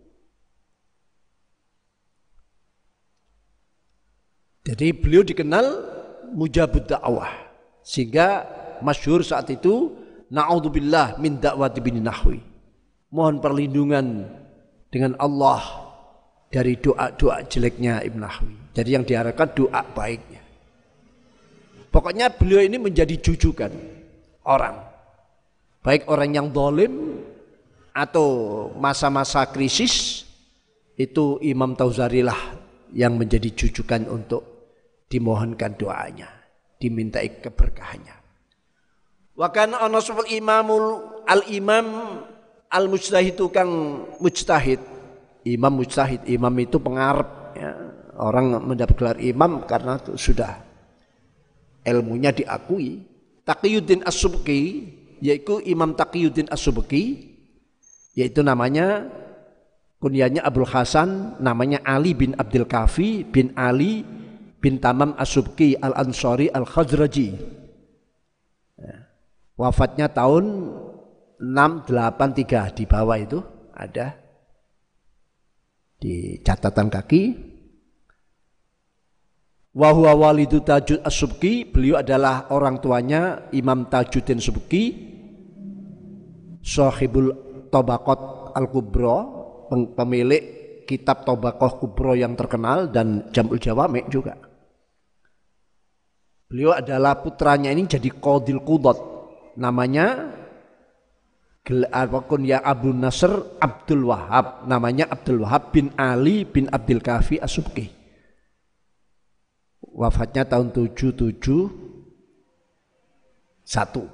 Jadi beliau dikenal mujabud dakwah, sehingga masyhur saat itu na'udzubillah min da'wati bin nahwi. Mohon perlindungan dengan Allah dari doa-doa jeleknya Ibn Nahwi. Jadi yang diharapkan doa baiknya. Pokoknya beliau ini menjadi jujukan orang. Baik orang yang zalim atau masa-masa krisis, itu Imam Tawzari lah yang menjadi jujukan untuk dimohonkan doanya, dimintai keberkahannya. Wa kana ana sufal imamul al-imam al-mujtahid kang mujtahid. Imam mujtahid, imam itu pengarep, ya. Orang mendapat gelar imam karena sudah ilmunya diakui. Taqiyuddin As-Subki, yaitu Imam Taqiyuddin As-Subki, yaitu namanya kunyahnya Abdul Hasan, namanya Ali bin Abdul Kafi bin Ali bin Tamam As-Subki Al-Ansari Al-Khazraji. Ya. Wafatnya tahun enam delapan tiga, di bawah itu ada di catatan kaki. Wa huwa walidu Tajud As-Subki, beliau adalah orang tuanya Imam Tajuddin Subki, sahibul Tabaqat Al-Kubra, pemilik kitab Tabaqah Kubra yang terkenal dan Jam'ul Jawami' juga. Beliau adalah putranya ini jadi Qadil Qudat, namanya ya Abu Nasr Abdul Wahab, namanya Abdul Wahab bin Ali bin Abdul Kafi As-Subki. Wafatnya tahun tujuh tujuh satu.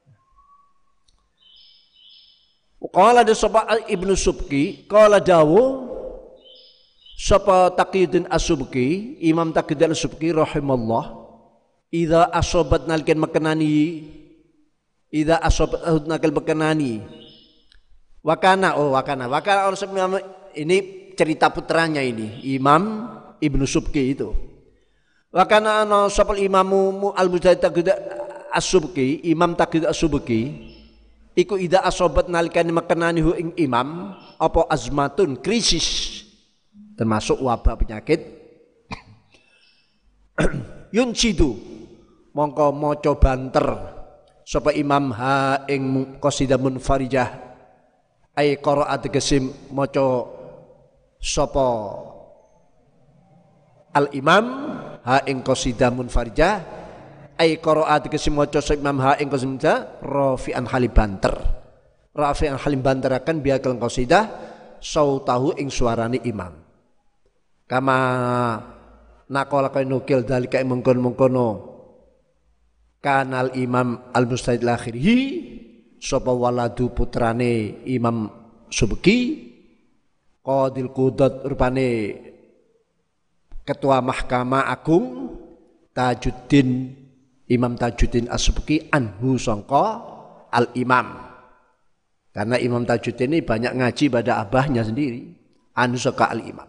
Qala ada sapa Ibnu Subki, qala dawu sapa Taqiyuddin As-Subki, Imam Taqiyuddin As-Subki rahimallah, idza asobat nalkan makanani, idza asobat nalkan makanani. Wakana, oh wakana, wakana orang ini cerita putranya ini, Imam Ibnu Subki itu. Wakana ana sapa imamu al-mujtahid Taqiyuddin As-Subki, Imam Taqiyuddin As-Subki, iku idza asobat nalikane makanani hu ing imam apa azmatun krisis, termasuk wabah penyakit, Yunshidu mongko maca banter sapa imam ha ing qasidah munfarijah ay qiraat kesim maca sapa al imam ha ing qasidah munfarijah ay qiraat kesim maca sapa imam ha ing qasidah rafi'an halim banter rafi'an halim banteraken biakal qasidah sautahu ing suarane imam kama nakola kaya nukil dalika mengkon-mengkono kanal imam al-mustahid lakhirihi sapa waladu putrane imam Subki qadil qudat rupane ketua mahkamah agung Tajuddin Imam Tajuddin As-Subki anhu sangka al-imam karena Imam Tajuddin ini banyak ngaji pada abahnya sendiri anhu sangka al-imam.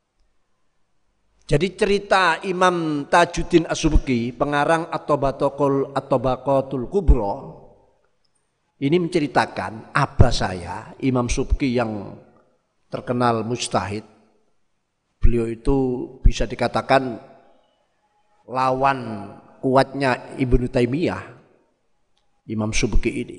Jadi cerita Imam Tajuddin As-Subki, pengarang At-Tabaqatul At-Tabaqatul Kubra, ini menceritakan abah saya, Imam Subki yang terkenal mujtahid. Beliau itu bisa dikatakan lawan kuatnya Ibnu Taimiyah, Imam Subki ini.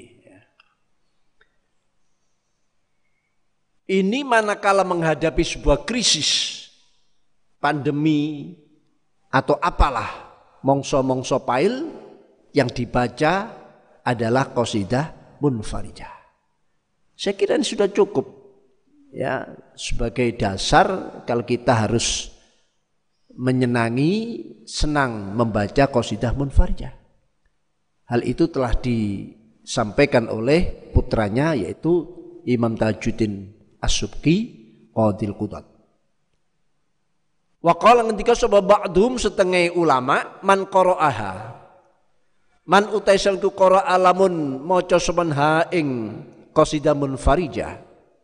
Ini manakala menghadapi sebuah krisis, pandemi atau apalah mongso-mongso pail yang dibaca adalah qasidah munfarijah. Saya kira ini sudah cukup ya sebagai dasar kalau kita harus menyenangi, senang membaca qasidah munfarijah. Hal itu telah disampaikan oleh putranya yaitu Imam Tajuddin As-Subki Qadil Qudat. Wa qala ngendika sapa ba'dhum setengah ulama man qara'aha man utai salku qara'a lamun maca saman ha ing qasidah munfarijah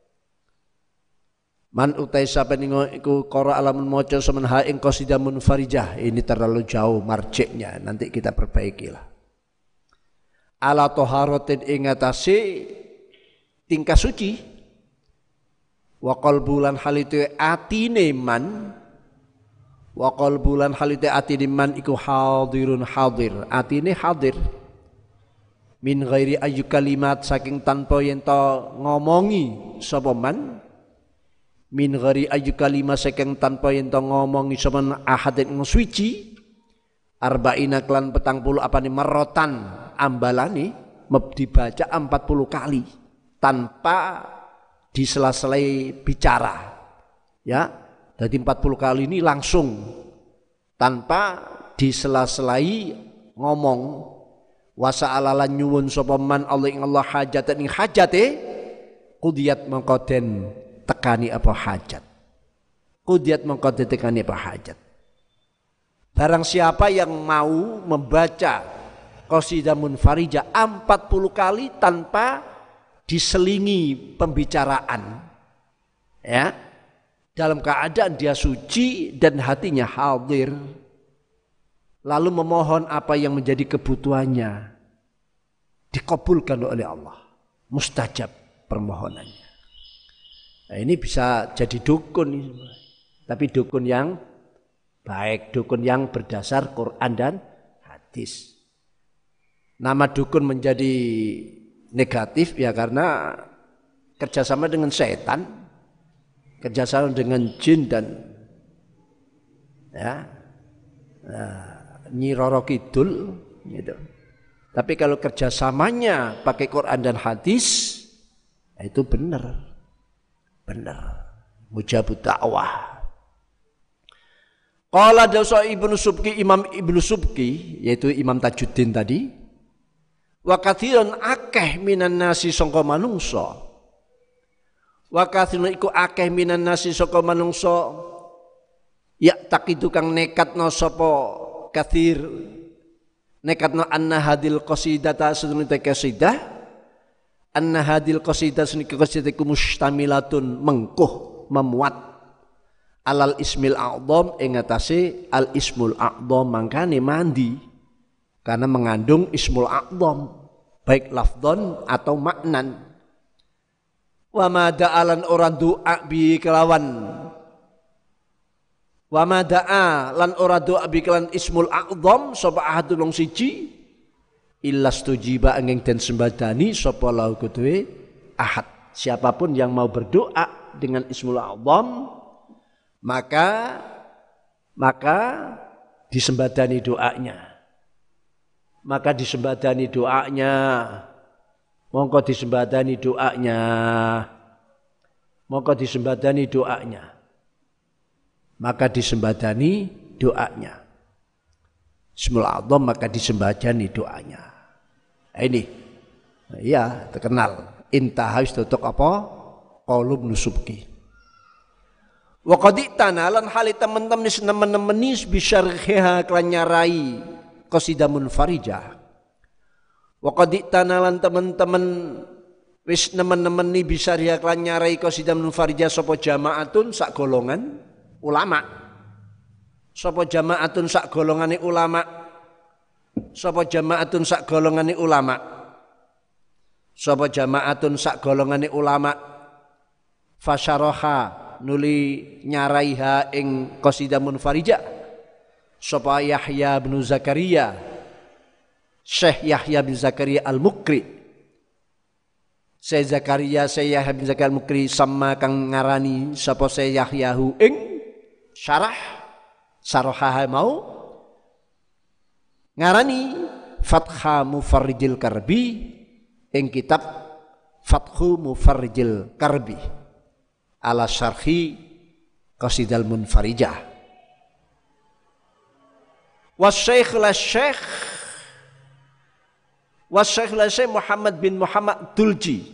man utai sapa iku qara'a lamun maca saman ha ing qasidah munfarijah ini terlalu jauh marjiknya nanti kita perbaikilah ala taharatin ing atase tingkah suci wa qalbulan halitu atine man wa qalbulan halite atine man iku hadirun hadir atine hadir min ghairi ayu kalimat saking tanpa yen to ngomongi sapa man min ghairi ayu kalimat saking tanpa yen to ngomongi sapa ahadin suci arba'ina klan petang puluh apane merotan ambalane dibaca empat puluh kali tanpa disela-selai bicara ya. Jadi empat puluh kali ini langsung tanpa disela-selai ngomong wasa'alalan nyuwun sapa man Allah ing Allah hajatan ing hajate qudiyat mengko den tekani apa hajat qudiyat mengko den tekani apa hajat. Barang siapa yang mau membaca qasidah munfarijah empat puluh kali tanpa diselingi pembicaraan ya dalam keadaan dia suci dan hatinya hadir lalu memohon apa yang menjadi kebutuhannya dikabulkan oleh Allah mustajab permohonannya. Nah, ini bisa jadi dukun tapi dukun yang baik, dukun yang berdasar Quran dan hadis. Nama dukun menjadi negatif ya karena kerjasama dengan setan, kerjasama dengan jin dan ya nah, Nyi Roro Kidul gitu. Tapi kalau kerjasamanya pakai Quran dan hadis itu benar, benar mujabud dakwah. Qala dawsa Ibnu Subki Imam Ibnu Subki yaitu Imam Tajuddin tadi wa katsiran akeh minan nasi sangka manungsa wa katsirun iku akeh minan nasi saka manungsa ya takidu kang nekatno sapa katsir nekatno anna hadil qasidata sedune qasidah anna hadil qasidah suniki qasidah iku mustamilatun mengkuh memuat alal ismil a'dham ing atase al ismul a'dham mangkane mandi karena mengandung ismul a'dham baik lafdhon atau maknan. Wa ma da'alan orang doa bi kelawan Wa mada'a lan ora doa biklan ismul a'dham sapa ahadun wong siji illa stujiba angin den sembadani sapa lahu kuduwe ahad. Siapapun yang mau berdoa dengan ismul a'dham maka maka disembadani doanya. Maka disembadani doanya. Mongko disembadani doanya. Mongko disembadani doanya. Maka disembadani doanya. Ismul a'dham maka disembadani doanya. Nah, ini, iya terkenal. Intaha wis tutuk apa? Qaulub nusubki. Wa qad tanalan hali teman-teman nemen-nemeni bisyarhiha klan nyarai qasidah munfarijah. Wa qad tanalan teman-teman wis nemen-nemeni bisyarhiha klan nyarai qasidah munfarijah sapa jamaatun sak golongan ulama. Sapa jamaatun sak golongane ulama. Sapa jamaatun sak golongane ulama. Sapa jamaatun sak golongane ulama. Fasyaraha nuli nyaraiha ing qasidah munfarijah. Sapa Yahya bin Zakaria. Syekh Yahya bin Zakaria Al-Mukri. Syekh Zakaria Syekh Yahya bin Zakaria Al-Mukri sama kang ngarani sapa Syekh Yahyahu ing syarah syaraha mau ngarani Fatha Mufarrijil Karbi ing kitab Fathu Mufarrijil Karbi ala syarhi Qasidal Munfarijah. Wasyaikh la syekh Wasyaikh la syekh Muhammad bin Muhammad Dulji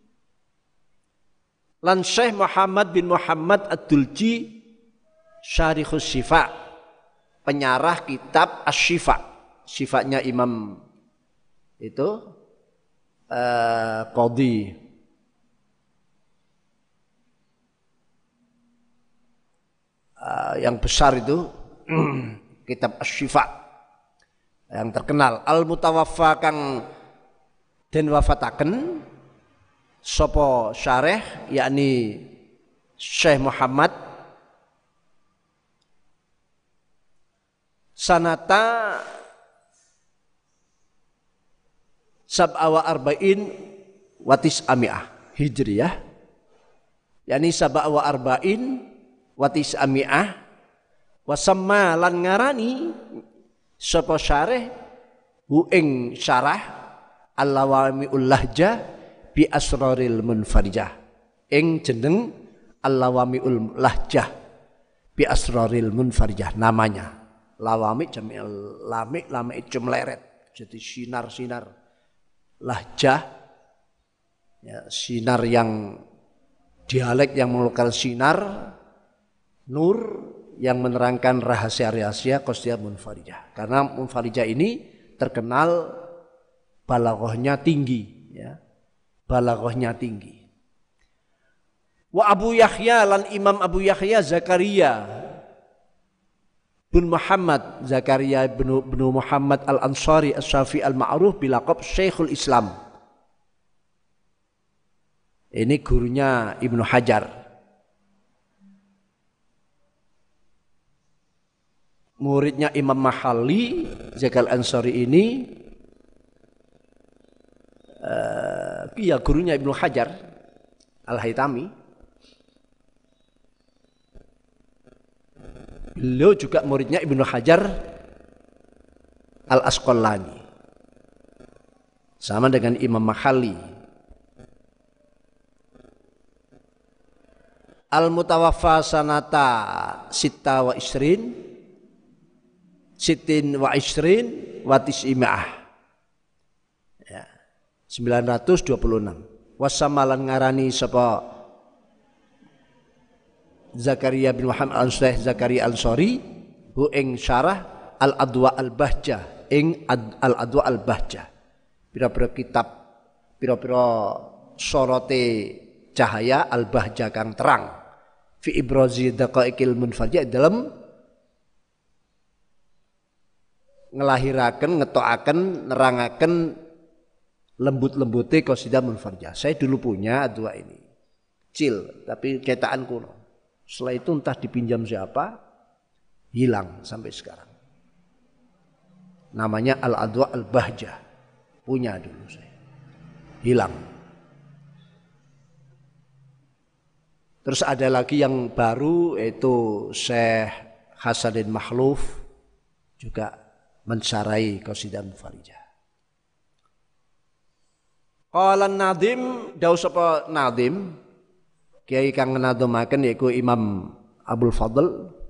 lan Syekh Muhammad bin Muhammad Ad-Dulji Syarihus Syifa, penyarah kitab Asy-Syifa. Syifa-nya Imam itu uh, Qadhi uh, yang besar itu kitab Asy-Syifa yang terkenal. Al-Mutawaffa kang den wafataken sapa syarih yakni Syekh Muhammad sanata sab'a wa arba'in wa tis'ami'ah hijriyah, yakni sab'a wa arba'in wa tis'ami'ah wa samma lan ngarani sapa syarih hu ing syarah al-lawami'ul lahjah bi asraril munfarijah ing jeneng al-lawami'ul lahjah bi asraril munfarijah namanya. Lawami jamil lamik lamik jumleret jadi sinar-sinar lahjah ya, sinar yang dialek yang mengeluarkan sinar nur yang menerangkan rahasia-rahasia qasidah munfarijah. Karena munfarijah ini terkenal balaghahnya tinggi ya. Balaghahnya tinggi. Wa Abu Yahya lan Imam Abu Yahya Zakaria bin Muhammad Zakaria bin, bin Muhammad Al-Ansari As-Syafi'i Al-Ma'ruf bilaqab Syekhul Islam. Ini gurunya Ibnu Hajar. Muridnya Imam Mahalli Zakaria Al-Ansari ini uh, iya gurunya Ibnu Hajar Al-Haytami. Beliau juga muridnya Ibnu Hajar Al-Asqalani. Sama dengan Imam Mahalli. Al-Mutawaffa sanata sita wa isrin sitin wa isrin wa tis'ima'ah ya, sembilan ratus dua puluh enam. Wasamalan ngarani sapa Zakaria bin Muhammad al-Syekh Zakaria al-Ansari hu ing syarah al-Adwa al-Bahjah ing al-Adwa al-Bahjah. Pira-pira kitab pira-pira sorote cahaya al-Bahjah kang terang fi ibrazi daqaiqil munfarijah dalam ngelahiraken ngetokaken nerangaken lembut-lembute qasidah munfarijah. Saya dulu punya dua ini. Kecil tapi cetakan kuno. Setelah itu entah dipinjam siapa, hilang sampai sekarang. Namanya Al-Adwa Al-Bahjah, punya dulu saya, hilang. Terus ada lagi yang baru yaitu Syekh Hasanuddin Makhluf juga mensarai Qasidah Mufarijah. Qala Nadim, dawu sapa Nadim, kiai kang nadhemaken yaiku Imam Abdul Fadl.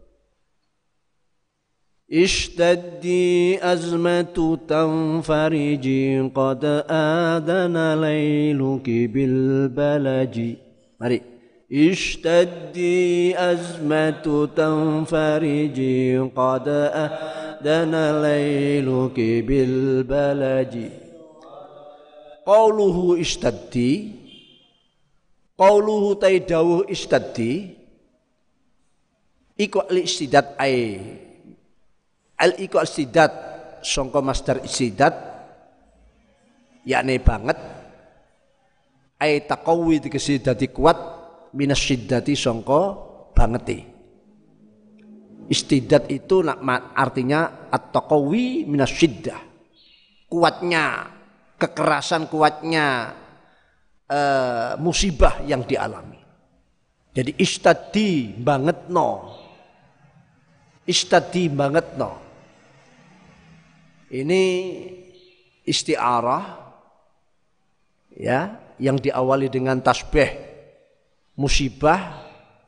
Ishtaddi azmatu tanfariji qad adana lailuki bil balaji. Mari. Ishtaddi azmatu tanfariji qad adana lailuki bil balaji. Qauluhu ishtaddi, qauluhu taidawuh ishtaddi iku al-istidat ai al-iku al-istidat sangka masdar istidat yakni banget ai taqawwi tegese dadi kuat minas syiddati sangka bangete. Istidat itu artinya at-taqawwi minas syiddah, kuatnya, kekerasan kuatnya uh, musibah yang dialami. Jadi istadi bangetno, istadi bangetno. Ini isti'arah ya, yang diawali dengan tasbih musibah,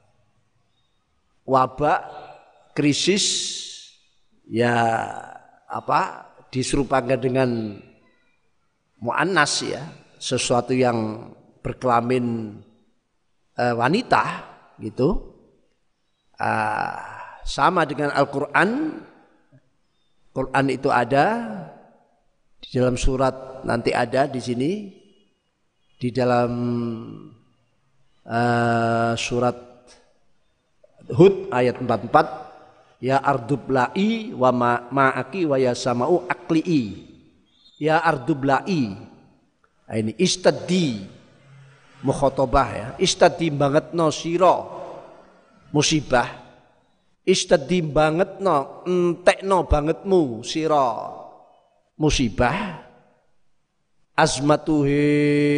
wabak, krisis, ya apa diserupakan dengan mu'annas ya, sesuatu yang berkelamin uh, wanita gitu. Uh, sama dengan Al-Quran. Quran itu ada di dalam surat, nanti ada di sini di dalam Uh, surat Hud ayat empat puluh empat, ya ardubla'i wa ma'aki wa ya sama'u akli'i, ya ardubla'i. Nah, ini istadi mukhotabah ya, istadi banget no siro musibah, istadi banget no entek no bangetmu siro musibah, azmatuhi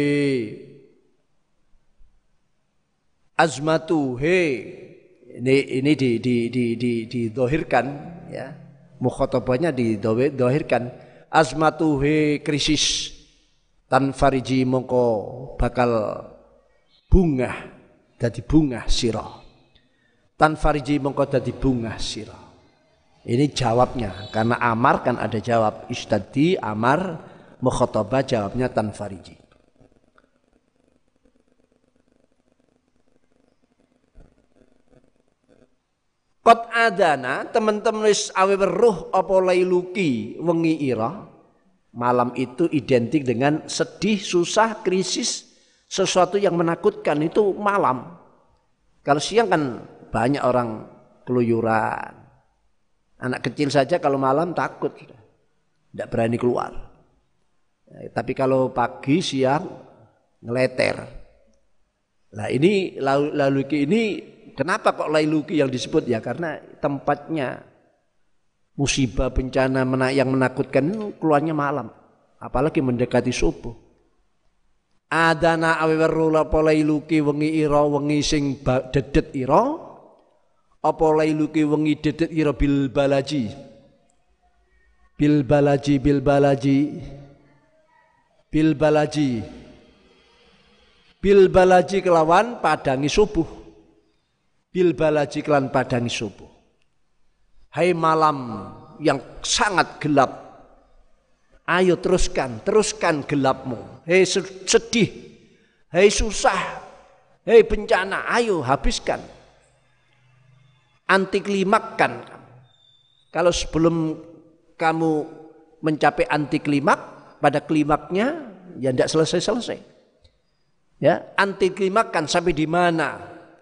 azmatu he, ini ini di di di di didohirkan ya, mukhatabahnya didohirkan. Azmatu he krisis tanfariji mongko bakal bungah dadi bungah sira, tanfariji mongko dadi bungah sira. Ini jawabnya, karena amar kan ada jawab, istadi amar, mukhatabah jawabnya tanfariji. Qad adana teman-teman wis awe weruh apa lailuki wengi ira. Malam itu identik dengan sedih, susah, krisis, sesuatu yang menakutkan itu malam. Kalau siang kan banyak orang keluyuran. Anak kecil saja kalau malam takut, tidak berani keluar. Ya, tapi kalau pagi siang ngeleter. Nah ini lailuki ini, kenapa kok lailuki yang disebut ya? Karena tempatnya musibah bencana yang menakutkan keluarnya malam, apalagi mendekati subuh. Adana aweweru apa lailuki wengi ira wengi sing dedet ira, apa lailuki wengi dedet ira bil balaji, bil balaji bil balaji bil balaji bil balaji kelawan padangi subuh. Bil balaji kelan padangi subuh. Hai malam yang sangat gelap, ayo teruskan, teruskan gelapmu. Hei sedih, hei susah, hei bencana, ayo habiskan. Anti klimakkan. Kalau sebelum kamu mencapai anti klimak, pada klimaknya ya tidak selesai-selesai. Ya, anti klimakkan sampai di mana?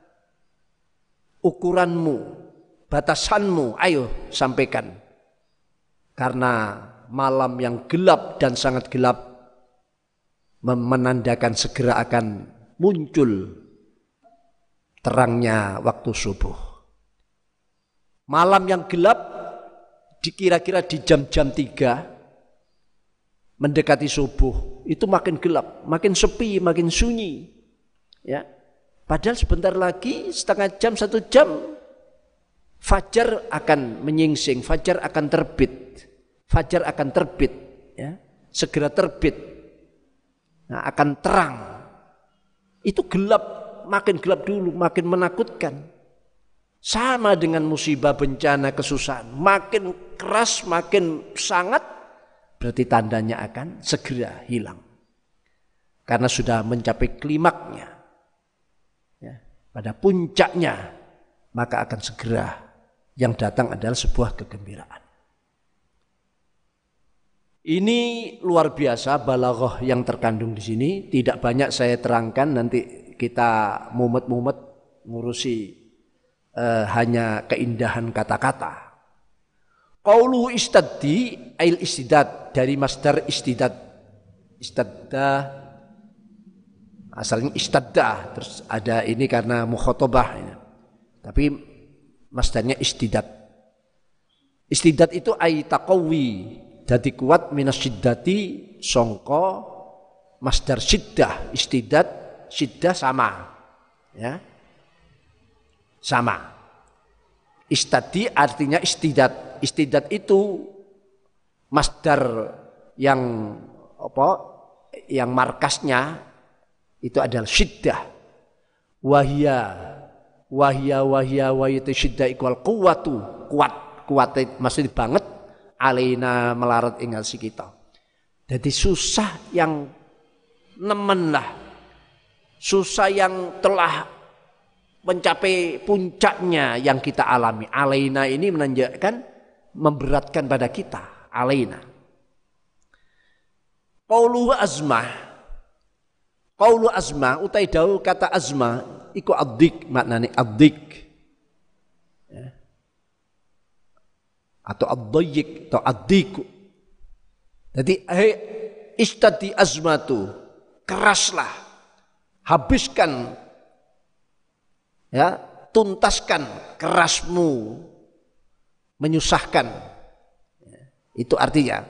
Ukuranmu, batasanmu, ayo sampaikan. Karena malam yang gelap dan sangat gelap menandakan segera akan muncul terangnya waktu subuh. Malam yang gelap dikira-kira di jam-jam tiga mendekati subuh itu makin gelap, makin sepi, makin sunyi. Ya, padahal sebentar lagi setengah jam, satu jam fajar akan menyingsing, fajar akan terbit, fajar akan terbit, ya, segera terbit. Nah, akan terang. Itu gelap, makin gelap dulu, makin menakutkan. Sama dengan musibah, bencana, kesusahan. Makin keras, makin sangat, berarti tandanya akan segera hilang. Karena sudah mencapai klimaknya, ya, pada puncaknya, maka akan segera yang datang adalah sebuah kegembiraan. Ini luar biasa balaghah yang terkandung di sini. Tidak banyak saya terangkan, nanti kita mumet-mumet ngurusi Uh, hanya keindahan kata-kata. Qaulu istaddi ail istidad, dari masdar istidad. Istadda asalnya istadda, terus ada ini karena mukhatabah ini. Tapi masdarnya istidad. Istidad itu ay taqawi, dadi kuat minas syiddati songko masdar syiddah. Istidad syiddah sama, ya. Sama. Istadi artinya istidat. Istidat itu masdar yang apa? Yang markasnya itu adalah syiddah. Wahia, wahia, wahia, wahia itu syiddah ikwal kuwatu, kuat, kuat maksudnya banget. Alaina melarat ingat si kita. Jadi susah yang nemen lah, susah yang telah mencapai puncaknya yang kita alami. Alaina ini menandakan memberatkan pada kita. Alaina. Qaulu azmah. Qaulu azmah utai dawuh kata azmah iku addik, maknane addik. Ya. Atau ad-dayyiq atau ad-diku. Jadi hey, istadi azmatu, keraslah, habiskan, ya, tuntaskan kerasmu, menyusahkan. Ya, itu artinya.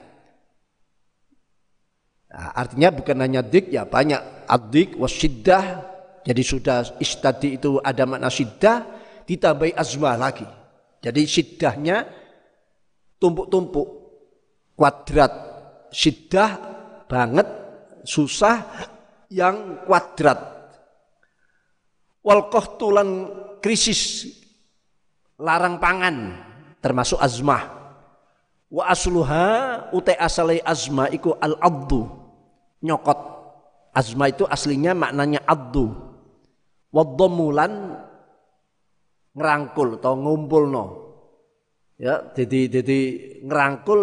Nah, artinya bukan hanya dik, ya banyak ad-dik wasyiddah. Jadi sudah istadi itu ada makna syiddah, ditambahi azmah lagi. Jadi syiddahnya tumpuk-tumpuk, kuadrat. Syiddah banget, susah yang kuadrat. Wal qahtulan krisis, larang pangan termasuk azmah. Wa asluha utai asali azmah iku al addu, nyokot. Azmah itu aslinya maknanya addu. Wadhammulan ngerangkul atau ngumpulno. Ya, jadi jadi ngerangkul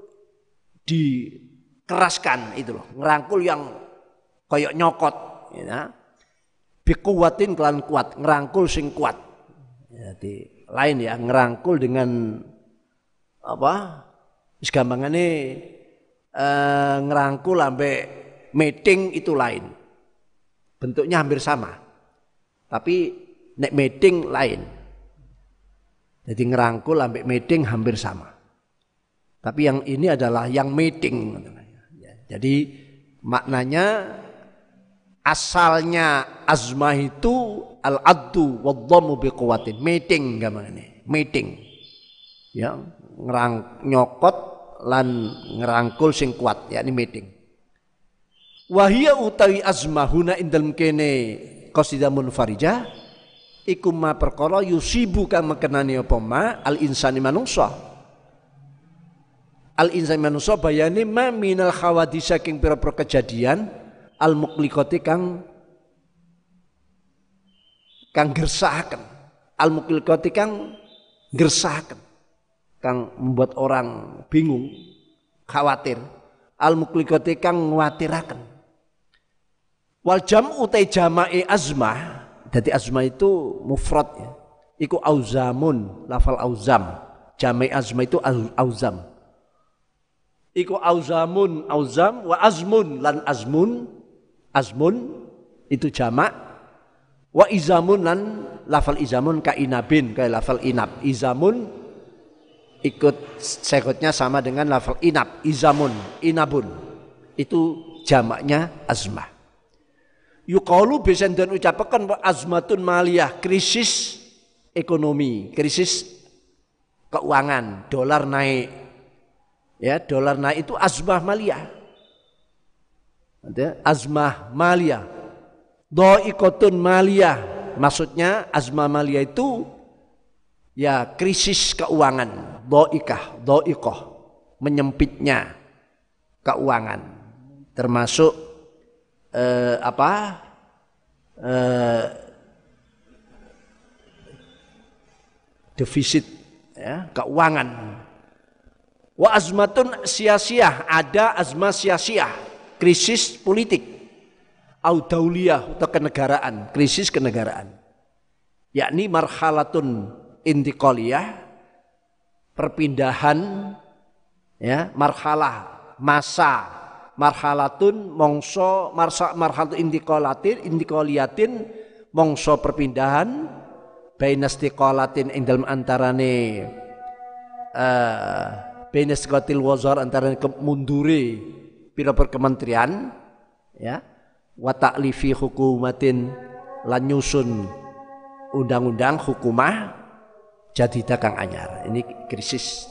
dikeraskan itu loh. Ngerangkul yang kayak nyokot, ya. Bikuwatin kelan kuat, ngerangkul sing kuat. Jadi lain ya, ngerangkul dengan apa? Wis gampangane eh, ngerangkul sampai meeting itu lain. Bentuknya hampir sama. Tapi nek meeting lain. Jadi ngerangkul sampai meeting hampir sama. Tapi yang ini adalah yang meeting. Jadi maknanya asalnya azmah itu al-addu wadhammu biquwatin, meeting gamane, meeting. Ya, ngerang nyokot lan ngerangkul sing kuat, yakni meeting. Wahia utawi azmah huna indal kene qasidah munfarijah iku ma perkara yusibu kang mekenani apa ma al insani manungsa. Al insani manungsa bayane ma minal khawadis saking pira-pira kejadian al muqliqati kang kang gersahaken, al muqliqati kang gersahaken, kang membuat orang bingung, khawatir, al muqliqati kang nguwatiraken. Wal jam'u ta jama'i azmah, dadi azmah itu mufrad ya. Iku auzamun, lafal auzam. Jama'i azmah itu auzam. Iku auzamun, auzam wa azmun lan azmun. Azmun itu jamak, wa izamun lan lafal izamun ka inabin, kayak lafal inab. Izamun ikut sekotnya sama dengan lafal inab, izamun, inabun. Itu jamaknya azmah. Yuqalu bisen dan ucapakan azmatun maliyah, krisis ekonomi, krisis keuangan, dolar naik. Ya, dolar naik itu azmah maliyah. Azmah maliyah. Dha'iqatun maliyah. Maksudnya azmah maliyah itu ya krisis keuangan, dha'iqah, dha'iqah, menyempitnya keuangan. Termasuk Eh, apa eh, defisit ya, keuangan. Wa azmatun sia-sia, ada azmah sia-sia, krisis politik, au dauliyah atau kenegaraan, krisis kenegaraan, yakni marhalatun intiqaliyah, perpindahan ya, marhalah, masa, marhalatun mongso marsa marhalatun intiqalatin intiqaliyatin mongso perpindahan bainastiqalatin ing dalem antarane uh, bainastiqalatil wazar antarane mundure pira-pira kementerian ya, wa ta'lifi hukumatin lan nyusun undang-undang hukumah jadida kang anyar. Ini krisis.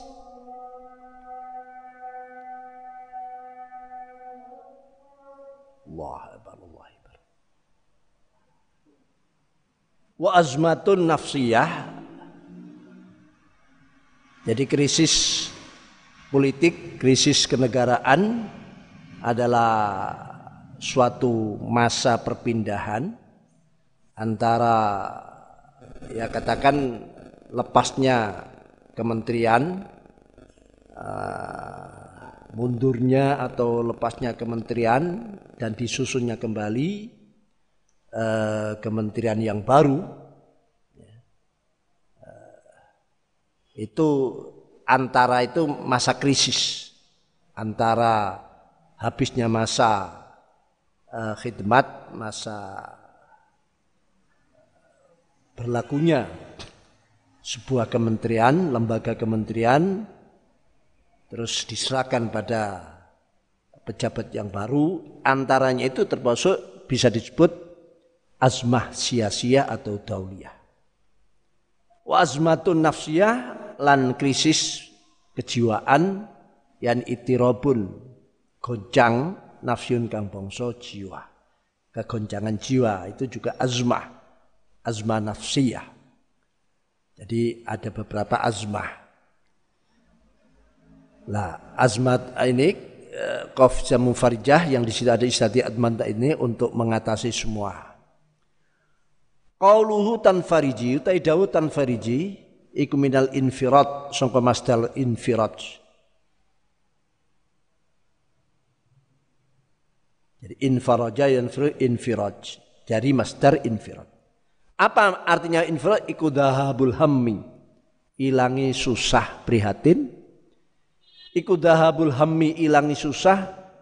Allah Allah. Wa azmatun nafsiyah. Jadi krisis politik, krisis kenegaraan adalah suatu masa perpindahan antara ya katakan lepasnya kementerian, uh, mundurnya atau lepasnya kementerian dan disusunnya kembali eh, kementerian yang baru, eh, itu antara itu masa krisis, antara habisnya masa eh, khidmat, masa berlakunya sebuah kementerian, lembaga kementerian, terus diserahkan pada pejabat yang baru, antaranya itu termasuk bisa disebut azmah sia-sia atau dauliyah. Wa azmatun nafsiyah lan krisis kejiwaan yan itirabun goncang nafsyun kang bangsa jiwa. Kegoncangan jiwa itu juga azmah, azmah nafsiyah. Jadi ada beberapa azmah. Lah, azmat ini qaf jamu farijah yang di situ ada istati adman ini untuk mengatasi semua. Qauluhu tanfariji utai dawu tanfariji iku minal infirad sangka masdar infirad. Jadi infaraja yanfiru infirad dari masdar infirad. Apa artinya infirad? Iku dahabul hammi, ilangi susah prihatin. Iku dahabul hammi, ilangi susah.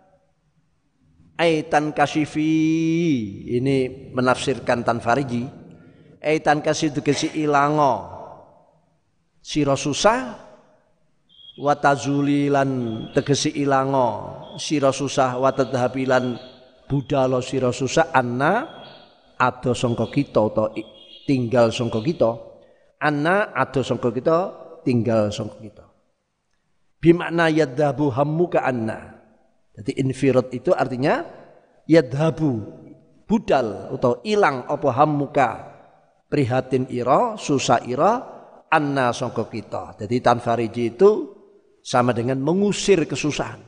Aitan kasifi, ini menafsirkan tanfariji. Aitan kasih tegesi ilango sira susah, watazulilan tegesi ilango sira susah, watadhabilan budalo sira susah, anna ado sangka kita atau tinggal sangka kita, anna ado sangka kita tinggal sangka kita. Bimakna yadhabu hammuka anna. Jadi infirad itu artinya yadhabu budal atau ilang apa hammuka prihatin ira susah ira anna sangka kita. Jadi tanfariji itu sama dengan mengusir kesusahan.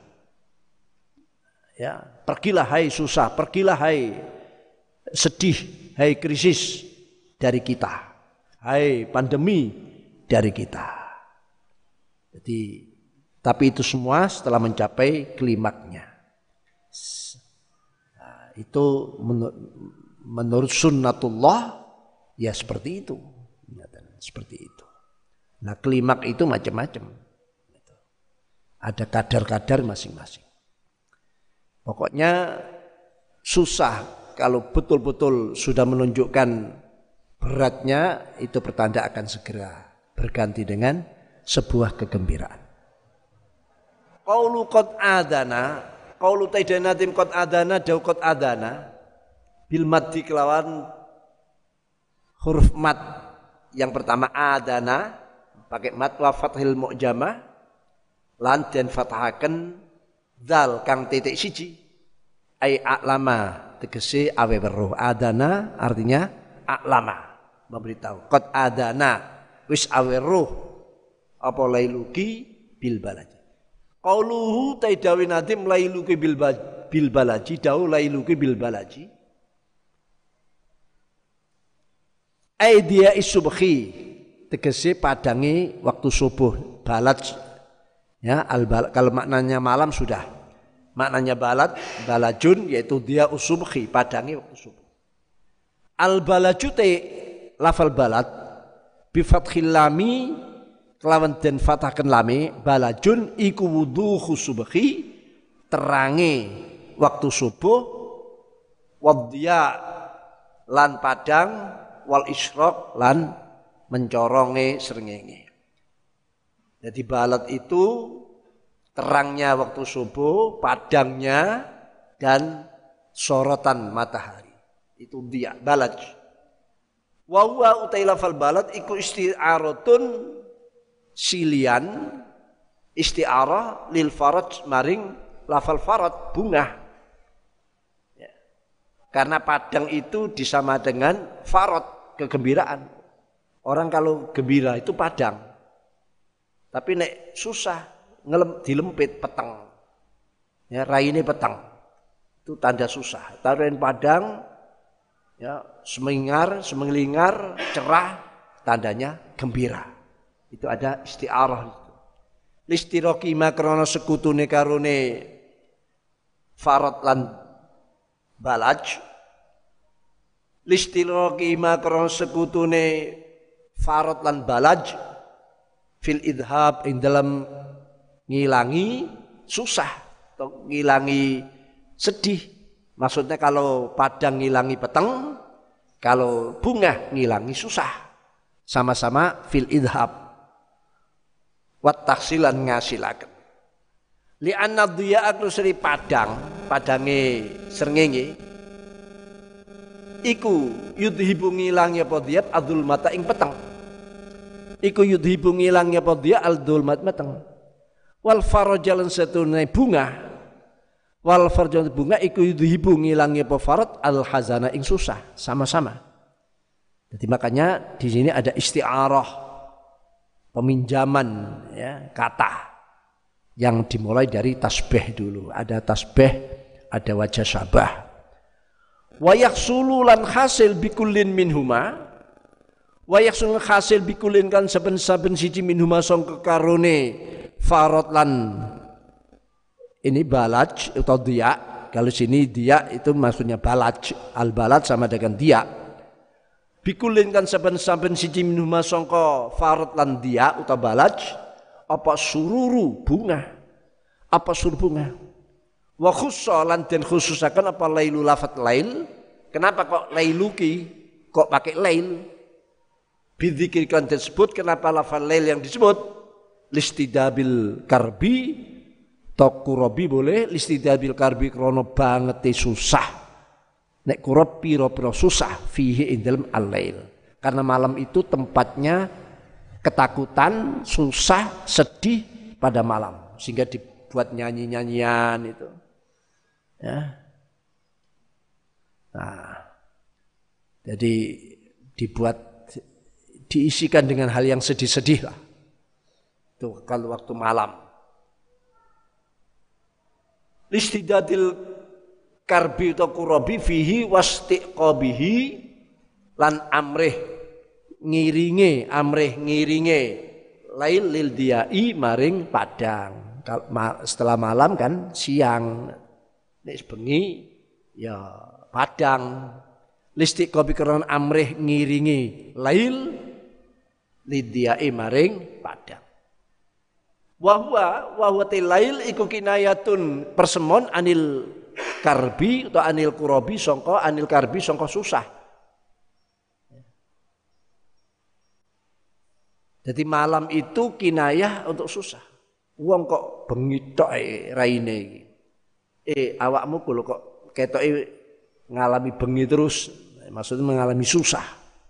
Ya, pergilah hai susah, pergilah hai sedih, hai krisis dari kita, hai pandemi dari kita. Jadi tapi itu semua setelah mencapai klimaknya. Nah, itu menur, menurut sunnatullah ya seperti itu. Seperti itu. Nah klimak itu macam-macam. Ada kadar-kadar masing-masing. Pokoknya susah kalau betul-betul sudah menunjukkan beratnya, itu pertanda akan segera berganti dengan sebuah kegembiraan. Qaulu qad adana, qaulu taidanatim qad adana, daw qad adana bil maddi kelawan huruf mad. Yang pertama adana pakai mad wa fathil mu'jamah lan den fathaken dzal kang titik siji ai a'lama tegese awe weruh. Adana artinya a'lama, memberitahu. Qad adana wis awe weruh apa lailuki bil balaji. Qauluhu taidawi nadim lailuki bil bil balaji, dau lailuki bil balaji. Ai dia isubhi tegese padangi waktu subuh. Balaj ya al kalau maknanya malam sudah. Maknanya balad, balajun yaitu dia usubhi, padangi waktu subuh. Al balaju te lafal balad bi fathil lami kelawan den fathahken lami, balajun iku wudhu subhi, terangi waktu subuh, wadhiya lan padang, wal isyraq lan mencoronge srengenge. Jadi balad itu terangnya waktu subuh, padangnya dan sorotan matahari. Itu dia balaj. Wa huwa utai lafal balad iku isti'aratun silian, isti'arah lil faraj maring lafal farad bunga. Ya. Karena padang itu disama dengan farad, kegembiraan. Orang kalau gembira itu padang. Tapi nek susah ngelem dilempit peteng, ya raine peteng, itu tanda susah. Taruhin padang, ya semengar, semelingar, cerah, tandanya gembira. Itu ada isti'arah. Listiroki makrono sekutune karone farad lan balaj. Listiroki makrono sekutune farad lan balaj fil idhab ing dalam ngilangi susah atau ngilangi sedih. Maksudnya kalau padang ngilangi peteng, kalau bunga ngilangi susah. Sama-sama fil idhab. Wat taksilan ngasilaken. Li anna dhiya aklu seri padang, padange srengenge iku yudhibu ngilangi apa dhiyab adzul mata ing peteng. Iku yudhibu ngilangi apa dhiyab adzul mat peteng. Wal farajalan setunai bunga, wal farajalan bunga iku yudhibu ngilangi apa farad al hazana ing susah, sama-sama. Jadi makanya di sini ada isti'arah, peminjaman ya, kata yang dimulai dari tasbih dulu. Ada tasbih, ada wajah syabah. Wa yaksulu lan hasil bikullin minhuma, wa yaksulu hasil bikullin kan saben-saben siji minhuma sangka karone farad lan ini balaj atau dia. Kalau sini dia itu maksudnya balaj. Al balaj sama dengan dia. Bikulin kan saben-saben siji minhuma sangka farad lan dia atau balaj apa sururu bunga. Apa sururu bunga. Wa khussa lan den khususaken apa lailu lafat lail. Kenapa kok lailuki kok pakai lail? Bidzikir kan disebut, kenapa lafal lail yang disebut? Listidabil karbi tokurabi boleh, listidabil karbi krono banget susah. Nek kurab piro-piro susah fihi indalem al-lail. Karena malam itu tempatnya ketakutan, susah, sedih pada malam, sehingga dibuat nyanyi-nyanyian itu. Ya. Nah, jadi dibuat diisikan dengan hal yang sedih-sedih lah. Itu kalau waktu malam. Listidadil karbi atau kurabi fihi wastiqabihi lan amrih ngiringe, amrih ngiringe lail lil diai maring padang. Setelah malam kan siang, nek bengi ya padang. Listiqabi karon amrih ngiringi lail lil diai maring padang. Wahwa wahwatil lail iku kinayatun persemon anil karbi atau anil kurabi songko anil karbi songko susah. Jadi malam itu kinayah untuk susah. Wong kok bengi tok e raine iki. Eh awakmu kulo kok ketoke ngalami bengi terus, maksudnya mengalami susah.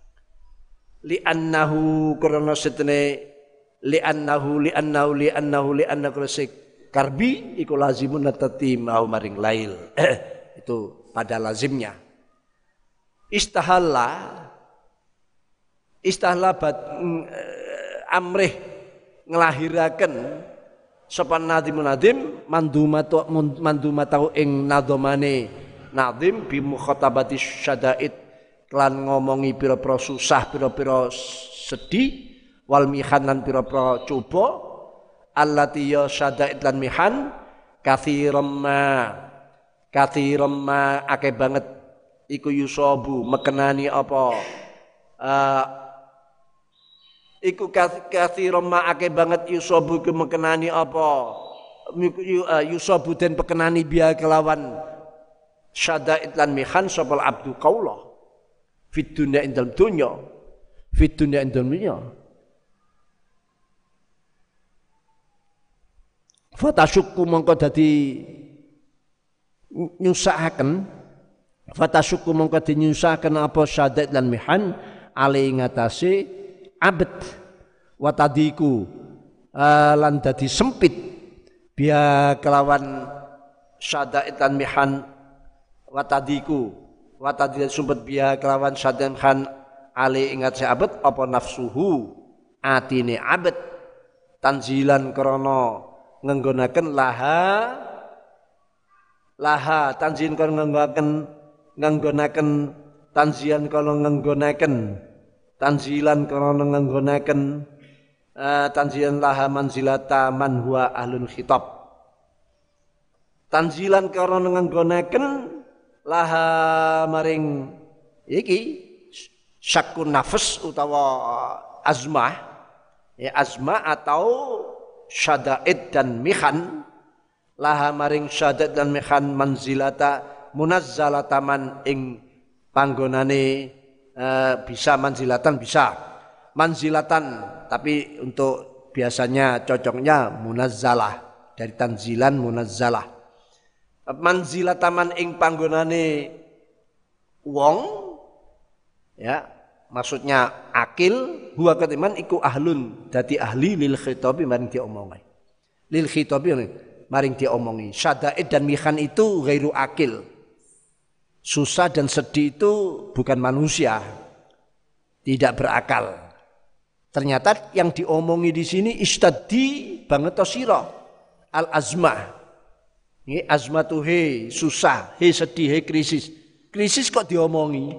Li'annahu karena setene li'annahu li'annahu li'annahu li'annahu karbi iku lazimun natati mau maring lail. Itu pada lazimnya. Istahalla istahalla bat amrih ngelahiraken sopan nadimun nadim mandumatu mandumatau ing nadomane nadim bi mukhatabati syadaid lan ngomongi pira-pira susah pira-pira sedih wal mihan lan pira-pira coba allati ya syadaid lan mihan kathiram ma kathiram ma akeh banget iku yusobu mekenani apa uh, iku kathiram ma akeh banget yusobu ke mekenani apa yusobu den pekenani biya kelawan syadaid lan mihan sopal abdu qaula fit dunya indal dunya fit dunya indal dunya fatashukku mongko dadi nyusahaken fatashukku mongko dadi nyusahaken apa syadaid lan mihan ali ngatasi abet watadiku uh, lan dadi sempit biya kelawan syadaid lan mihan watadiku watadi sempit biya kelawan syadaid mihan ali ingat si abet apa nafsuhu atine abet tanzilan krana ngenggonaken laha laha tanzin krana ngenggonaken ngenggonaken tanzian krana ngenggonaken tanzilan karena nganggonaken uh, tanzilan laha manzilata man huwa ahlul khitab tanzilan karena nganggonaken laha maring iki syakun nafs utawa azmah ya azmah atau syadaid dan mihan laha maring syadaid dan mihan manzilata munazzalataman ing panggonane Uh, bisa manzilatan bisa manzilatan tapi untuk biasanya cocoknya munazzalah dari tanzilan munazzalah manzilataman ing panggonane wong ya maksudnya akil huwa ketiman iku ahlun dadi ahli lil khitabi maring diomongi lil khitabi maring diomongi syadaid dan mihan itu ghairu akil. Susah dan sedih itu bukan manusia, tidak berakal. Ternyata yang diomongi di sini istadi banget tosiro al azmah. Ini azmah tuh he susah, he sedih, he krisis. Krisis kok diomongi?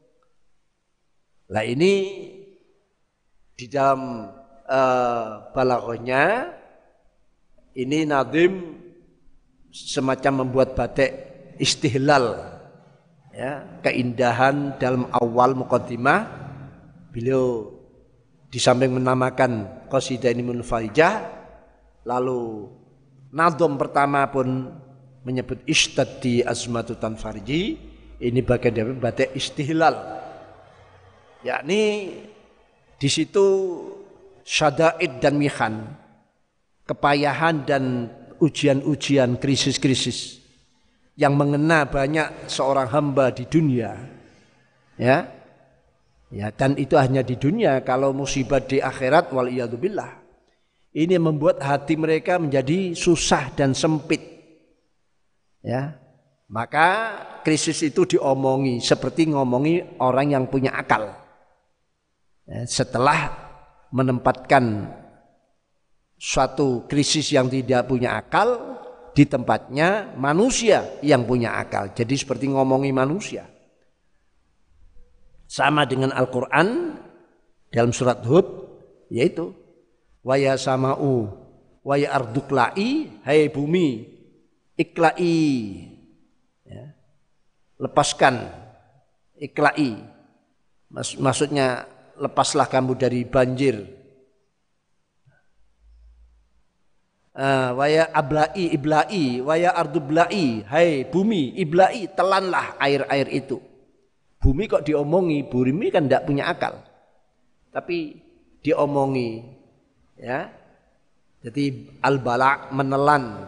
Lah ini di dalam uh, balaghahnya ini nadim semacam membuat batik istihlal. Ya, keindahan dalam awal muqaddimah beliau di samping menamakan qasidah ini munfarijah lalu nadom pertama pun menyebut ishtaddi azmatu tanfarji ini bagian dari batik istihlal yakni di situ syadaid dan mihan kepayahan dan ujian-ujian krisis-krisis yang mengena banyak seorang hamba di dunia ya ya dan itu hanya di dunia kalau musibah di akhirat wal iyadzubillah ini membuat hati mereka menjadi susah dan sempit ya maka krisis itu diomongi seperti ngomongi orang yang punya akal ya, setelah menempatkan suatu krisis yang tidak punya akal di tempatnya manusia yang punya akal. Jadi seperti ngomongi manusia. Sama dengan Al-Quran dalam surat Hud, yaitu waya sama'u waya arduklai, hai bumi iklai ya. Lepaskan iklai Mas, maksudnya lepaslah kamu dari banjir. Uh, waya ablai iblai waya ardublai hai bumi iblai telanlah air-air itu. Bumi kok diomongi, bumi kan tidak punya akal tapi diomongi, ya. Jadi al-bala' menelan,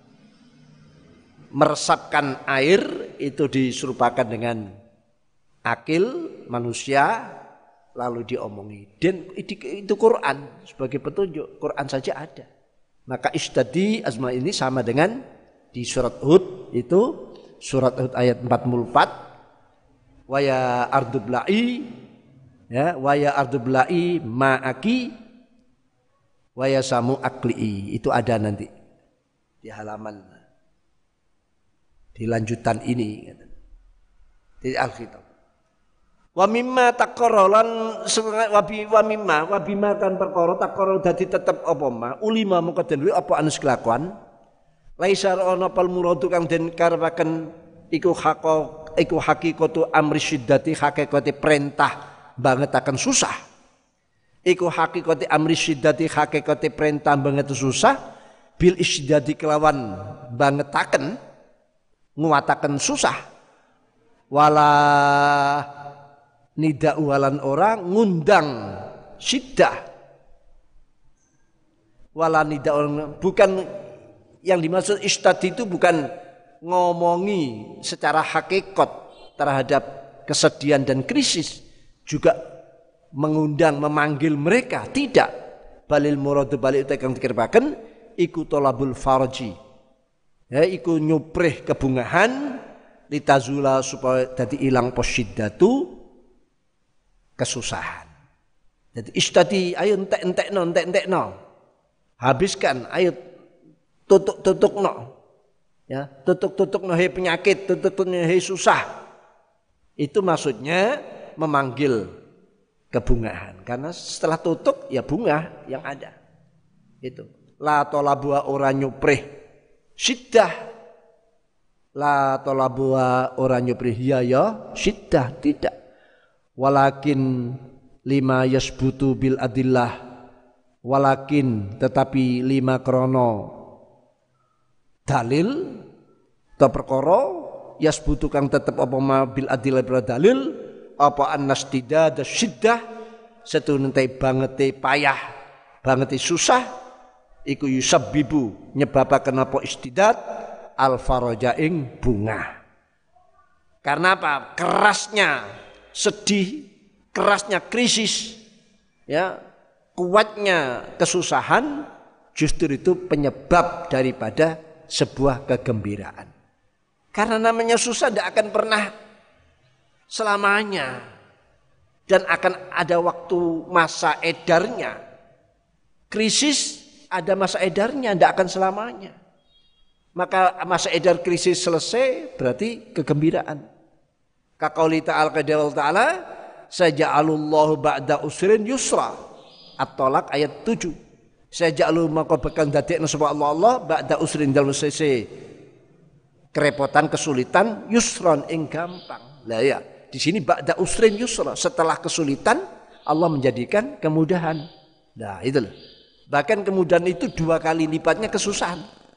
meresapkan air itu diserupakan dengan akil manusia lalu diomongi. Dan itu Quran sebagai petunjuk, Quran saja ada. Maka istadi azma ini sama dengan di surat Hud itu, surat Hud ayat empat puluh empat, wa ya ardubla'i, ya, wa ya ardubla'i ma'aki wa ya samu akli'i. Itu ada nanti di halaman, di lanjutan ini di Alkitab. Wa mimma taqarralan wa bi wa mimma wa bima kan perkara taqarral dadi tetep apa ma ulima mongko den apa anu kelakuan laisa ana pal muradu kang den karepaken iku haqo iku hakikatu amri syiddati hakikate perintah bangetaken susah iku hakikate amri syiddati hakikate perintah banget susah bil isyiddati kelawan bangetaken nguwataken susah wala nida walan orang ngundang syiddah wala nida orang, bukan yang dimaksud istadi itu bukan ngomongi secara hakikat terhadap kesedihan dan krisis, juga mengundang memanggil mereka, tidak. Balil muradu balik itu yang dikirpakan iku tolabul farji, ya, iku nyuprih kebungahan litazula supaya dadi ilang posyiddatu kesusahan. Jadi istadi ayo entek-entekno entek-entekno. Habiskan ayo tutuk-tutukno. Ya, tutuk-tutukno he penyakit, tutuk-tutukno he susah. Itu maksudnya memanggil kebungahan. Karena setelah tutuk ya bunga yang ada. Itu. La tolabua ora nyuprih syiddah. La tolabua ora nyuprih ya ya syiddah, tidak. Walakin lima yasbutu bil adillah, walakin tetapi lima krono dalil atau perkara yasbutu kang tetep apa ma bil adillah bil dalil apa annastida da syiddah setunte bangete payah bangete susah iku yusabbibu nyebabaken apa istidad al faraja ing bunga. Karena apa? Kerasnya sedih, kerasnya krisis, ya, kuatnya kesusahan justru itu penyebab daripada sebuah kegembiraan. Karena namanya susah tidak akan pernah selamanya dan akan ada waktu masa edarnya. Krisis ada masa edarnya, tidak akan selamanya. Maka masa edar krisis selesai berarti kegembiraan. Kaqauli ta'ala qadawal ta'ala saja'alullahu ba'da usrin yusra. At-Tolak ayat tujuh. Saja'alu maka bakal dadekna sapa Allah Allah ba'da usrin dalem sese kerepotan kesulitan yusron ing gampang. Lah ya, di sini ba'da usrin yusra, setelah kesulitan Allah menjadikan kemudahan. Nah, itulah. Bahkan kemudahan itu dua kali lipatnya kesusahan.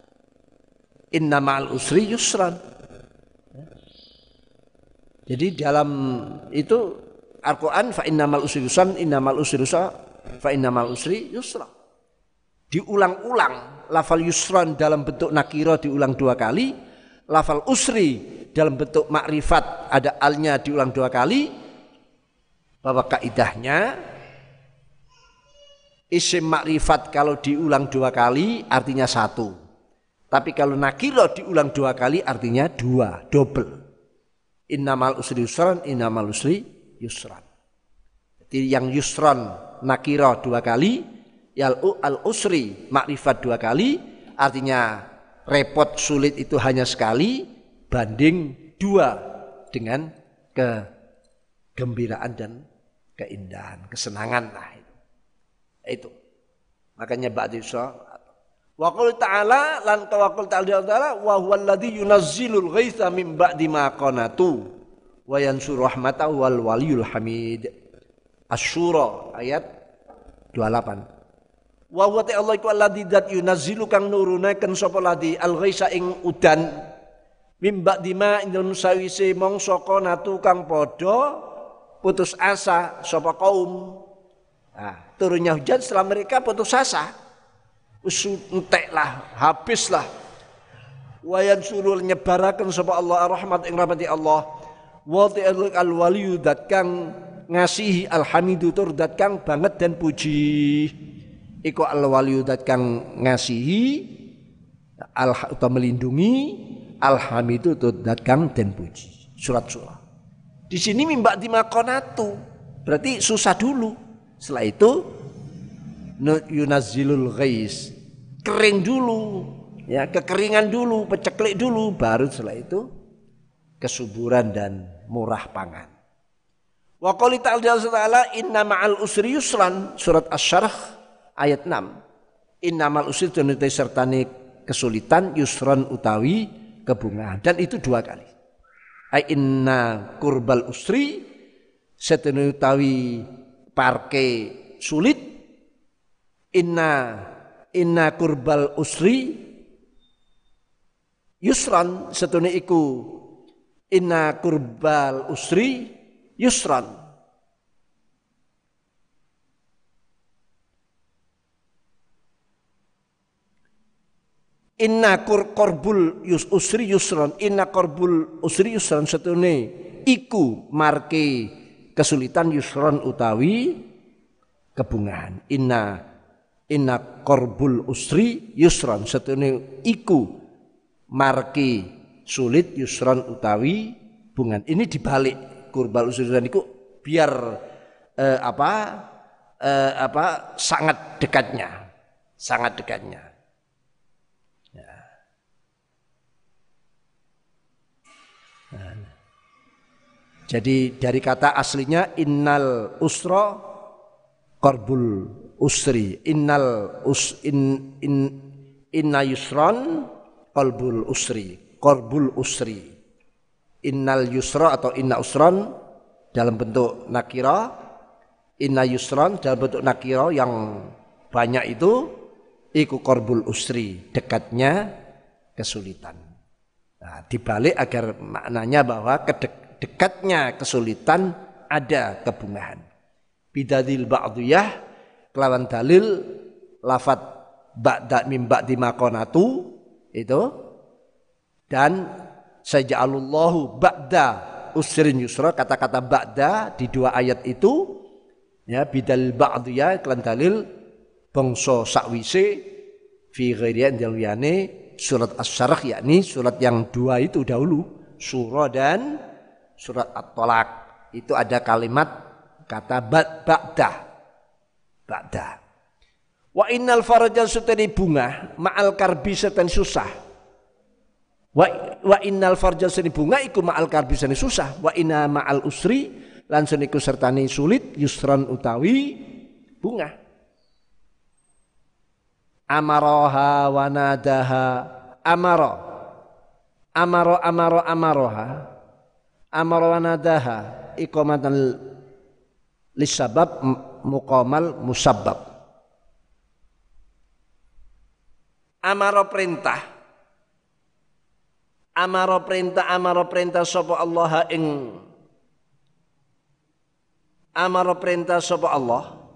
Inna ma'al usri yusran. Jadi dalam itu Al-Quran fa innamal usri yusran innamal usri yusra fa innamal usri yusra. Diulang-ulang lafal yusran dalam bentuk nakira diulang dua kali, lafal usri dalam bentuk makrifat ada alnya diulang dua kali. Bahwa kaidahnya isim makrifat kalau diulang dua kali artinya satu. Tapi kalau nakira diulang dua kali artinya dua, double. Innamal usri yusran, innamal usri yusran. Jadi yang yusran nakira dua kali, yal al usri makrifat dua kali, artinya repot sulit itu hanya sekali banding dua dengan kegembiraan dan keindahan, kesenangan lah itu. Itu. Makanya ba'da yusra wa qul ta'ala lan tawakkul ta'ala wa huwal ladzi yunazzilul ghaitsa min ba'di ma qanatu wa yansur rahmatahu wal waliyul hamid. Asy-Syura ayat dua puluh delapan. Wa huwa ta'ala iku alladzi dzat yunazzilu kang nurunaken sapa ladzi al ghaitsa ing udan min ba'di ma indun sawise mongso qanatu kang padha putus asa sapa kaum Nah, turunnya hujan setelah mereka putus asa. Enteklah, habislah. Wayan surul nyebaraken sapa Allah rahmat ing rahmati Allah. Wa ta'al al-waliyu dat kang ngasihi alhamidu tur dat kang banget dan puji. Iku al-waliyu dat kang ngasihi al atau melindungi alhamidu tur dat kang dan puji. Surat surah. Di sini mimba di makonatu. Berarti susah dulu. Setelah itu yunazzilul ghais. Kering dulu. Ya, kekeringan dulu, peceklik dulu, baru setelah itu kesuburan dan murah pangan. Wa qali ta'ala inna ma'al usri yusran, surat Asy-Syarh ayat enam. Inna ma'al usri tunute sertane kesulitan yusran utawi kebungahan, dan itu dua kali. Ai inna kurbal usri setune utawi parke sulit, inna inna kurbal usri yusran setune iku inna kurbal usri yusran. Inna kur korbul yus usri yusran, inna korbul usri yusran setune iku marke kesulitan yusran utawi kebungahan. Inna inna korbul usri yusran setune iku marki sulit yusron utawi bungan. Ini dibalik kurbal usri itu biar eh, apa eh, apa sangat dekatnya, sangat dekatnya. Ya. Nah. Jadi dari kata aslinya innal usra korbul usri, innal us in, in inna yusron qalbul usri, korbul usri. Innal yusra atau inna usron dalam bentuk nakira, inna yusron dalam bentuk nakira yang banyak itu, iku korbul usri, dekatnya kesulitan. Nah, dibalik agar maknanya bahwa dekatnya kesulitan ada kebungahan. Bidadil ba'diyah kelawan dalil lafat ba'da mim ba'di makonatu itu, dan saja'alullahu ba'da usrin yusra, kata-kata ba'da di dua ayat itu ya bidal ba'diyah kelan dalil bangsa sakwise fi ghairiyan dalwiyane surat Asy-Syarh, yakni surat yang dua itu dahulu, surah dan surat At-Thalaq itu ada kalimat kata ba'da ba'da. Wa innal faraja sutani bunga ma'al karbi setan susah. Wa wa innal farja sutani bunga iku ma'al karbi setan susah. Wa inna ma'al usri lan suniku sertani sulit yusran utawi bunga. Amaroha wa nadaha amaro amaro amaro amaroha amaro wa nadaha iqamatan lisabab muqamal musabbab. Amaro perintah, amaro perintah, amaro perintah sapa Allah ing amaro perintah sapa Allah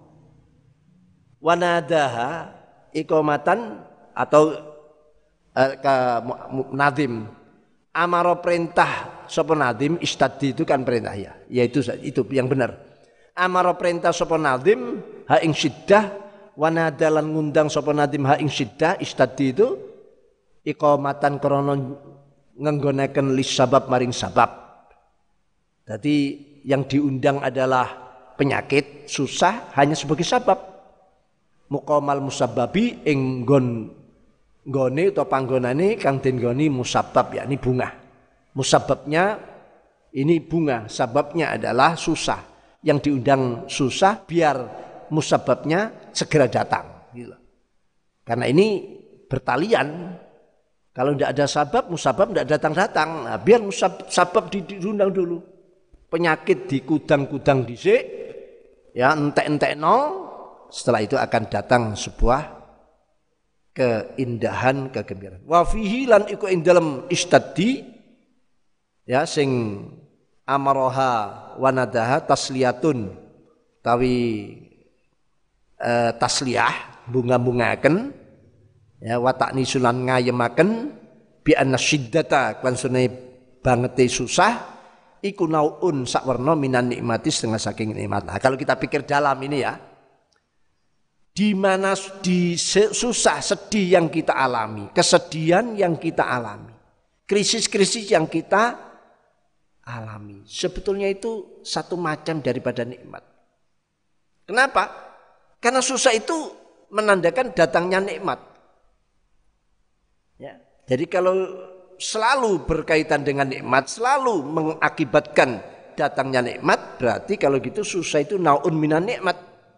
wanadaha iqamatan atau uh, ke nadim. Amaro perintah sapa nadim istadi itu kan perintah ya, yaitu itu yang benar. Amaro perintah sapa nadim ha ing syiddah wanadalan ngundang sapa nadim ha ing syiddah istadi itu iqamatan krana ngenggonaken lis sabab maring sabab. Jadi yang diundang adalah penyakit susah hanya sebagai sabab. Muqamal musabbabi ing nggon nggone utawa panggonane kang den nggoni musabbab yakni bunga. Musabbabnya ini bunga, sababnya adalah susah. Yang diundang susah biar musabbabnya segera datang gitu. Karena ini bertalian. Kalau tidak ada sabab, musabab tidak datang-datang. Nah, biar musab, sabab diundang dulu. Penyakit dikudang-kudang dhisik, ya entek-entek no. Setelah itu akan datang sebuah keindahan, kegembiraan. Wa fihi lan iku ing dalem istadi ya sing amaroha wanadaha tasliyatun tawi uh, tasliyah bunga-bungaken ya watakni sunan ngayemaken bi anna syiddata kan sunai bangete susah iku naun sakwerna minan nikmati setengah saking nikmat. Nah, kalau kita pikir dalam ini ya, di mana di susah sedih yang kita alami, kesedihan yang kita alami, krisis-krisis yang kita alami, sebetulnya itu satu macam daripada nikmat. Kenapa? Karena susah itu menandakan datangnya nikmat. Ya. Jadi kalau selalu berkaitan dengan nikmat, selalu mengakibatkan datangnya nikmat, berarti kalau gitu susah itu naun minan nikmat.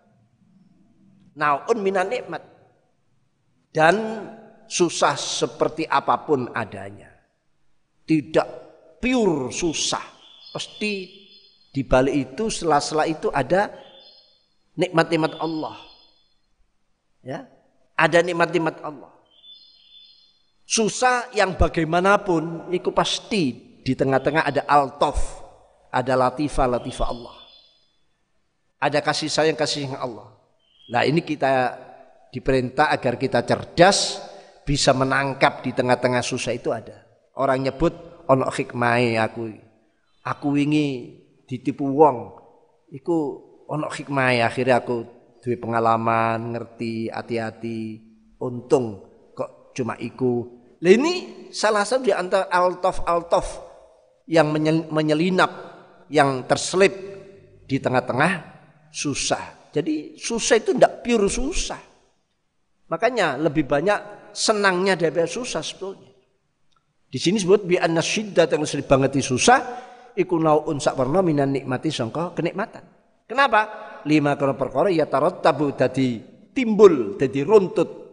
Naun minan nikmat. Dan susah seperti apapun adanya. Tidak pure susah. Pasti di balik itu, sela-sela itu ada nikmat-nikmat Allah. Ya, ada nikmat-nikmat Allah. Susah yang bagaimanapun itu pasti di tengah-tengah ada altaf, ada latifah-latifah Allah. Ada kasih sayang kasih sayang Allah. Nah, ini kita diperintah agar kita cerdas, bisa menangkap di tengah-tengah susah itu ada. Orang nyebut ono hikmahe aku. Aku wingi ditipu wong. Iku ono hikmahe, akhirnya aku duwe pengalaman, ngerti, hati-hati, untung kok cuma iku. Nah, ini salah satu di antara altaf-altaf yang menyelinap, yang terselip di tengah-tengah susah. Jadi susah itu tidak pure susah. Makanya lebih banyak senangnya daripada susah sebetulnya. Di sini sebut bi anna syiddat yang sedih banget susah iku naun sakwarna minan nikmati sangka kenikmatan. Kenapa? Lima kana perkara ya tarattabu dadi timbul, dadi runtut.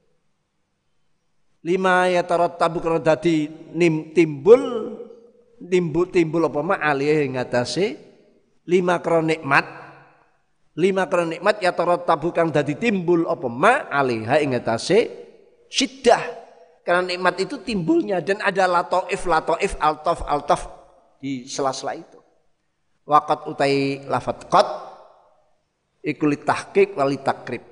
Lima ya tarattabu kana dadi nim timbul timbul timbul apa ma alih ngatasé lima kana nikmat. Lima kana nikmat ya tarattabu kang dadi timbul apa ma alih ing ngatasé syiddah. Karena nikmat itu timbulnya dan ada lataif lataif altaf altaf di sela-sela itu. Waqat utai lafat qad iku litahqiq wal takrib.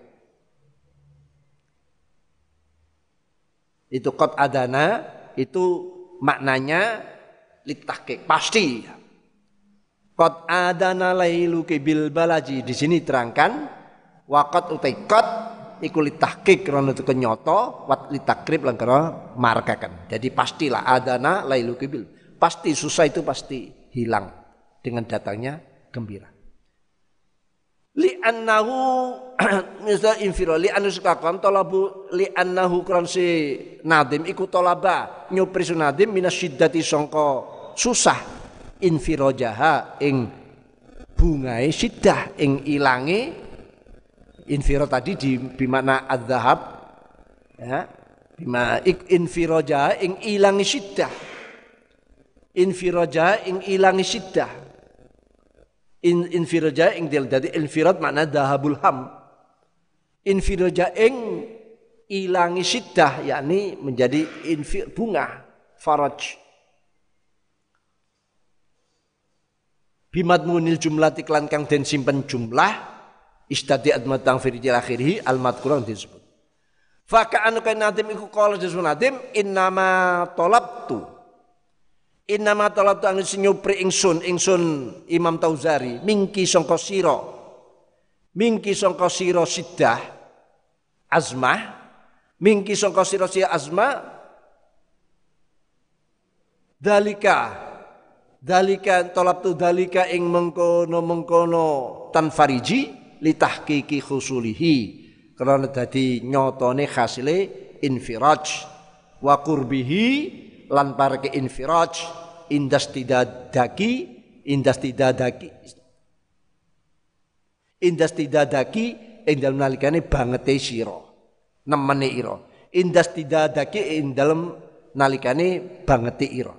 Itu qad adana itu maknanya litahqiq pasti. Qad adana lailuki bil balaji di sini terangkan waqat utai qad iku litahqiq krana itu kenyata wat litakrib lan krana markakan. Jadi pastilah adana lailuki bil. Pasti susah itu pasti hilang dengan datangnya gembira. Li annahu misal infiro li annahu sukakan talabu li annahu kransi nadim iku talaba nyupri sunadim minasyiddati sangka susah infirojaha ing bungae syiddah ing ilange infiro tadi di bimana adzhab ya bima infirojaha ing ilange syiddah infirojaha ing ilange syiddah In, infiraja ing dil dadi infirad makna dahabul ham infiraja ing ilangi syiddah yakni menjadi infir bunga faraj bimadmunil jumlah iklan kang den simpen jumlah istadi admatang firjil akhirih al madkurang disebut fa ka'anu kana nadim iku qala disebut nadim innama talabtu Innama talabtu an nyupri ingsun ingsun Imam Tauzari mingki sangka sira mingki sangka sira siddah azmah mingki sangka sira siddah azmah dalika dalika talabtu dalika ing mengkono-mengkono tanfariji litahqiqi khusulihi karena dadi nyatane hasile infiraj wa qurbihi lan parke infiraj indastidadaki indastidadaki indastidadaki ing dalem nalikane bangete sira nemene ira indastidadaki ing dalem nalikane bangete ira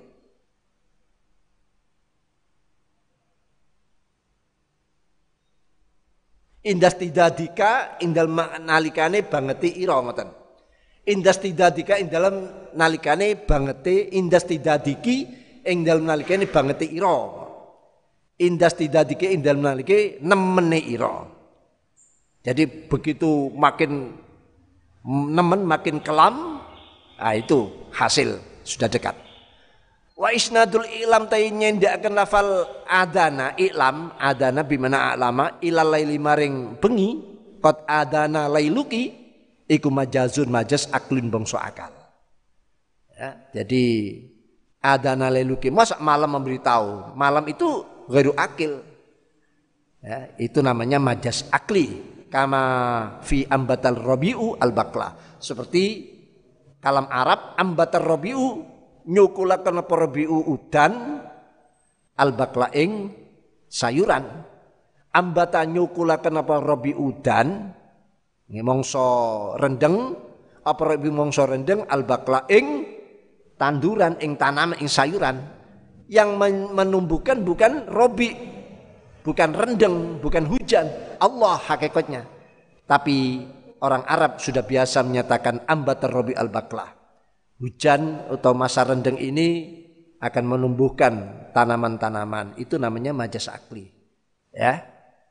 indastidadika ing dalem nalikane bangete ira ngoten indastidadika ing dalem nalikane bangete indastidadiki ing dalem nalikane bangete ira indastidadike ing dalem nalike nemene ira Jadi begitu makin nemen, makin kelam, nah itu hasil sudah dekat. Wa isnadul ilam taynya ndak akan lafal adana ilam, adana bimana alama ilal laili maring bengi, qad adana lailuki iku majazun majaz aklin bangsa akal. Ya, jadi adana lailuki masa malam memberitahu, malam itu ghairu akil. Ya, itu namanya majaz akli. Kama fi ambatal rabiu al-baqla. Seperti kalam Arab ambatal rabiu nyukulaken apa rabiu udan al-baqla ing sayuran. Ambata nyukulaken apa rabiu udan mongso rendeng apa rabiu mongso rendeng al-baqla ing tanduran ing tanaman ing sayuran. Yang menumbuhkan bukan robi, bukan rendeng, bukan hujan, Allah hakikatnya. Tapi orang Arab sudah biasa menyatakan ambatar robi al-baqlah. Hujan atau masa rendeng ini akan menumbuhkan tanaman-tanaman. Itu namanya majaz akli. Ya,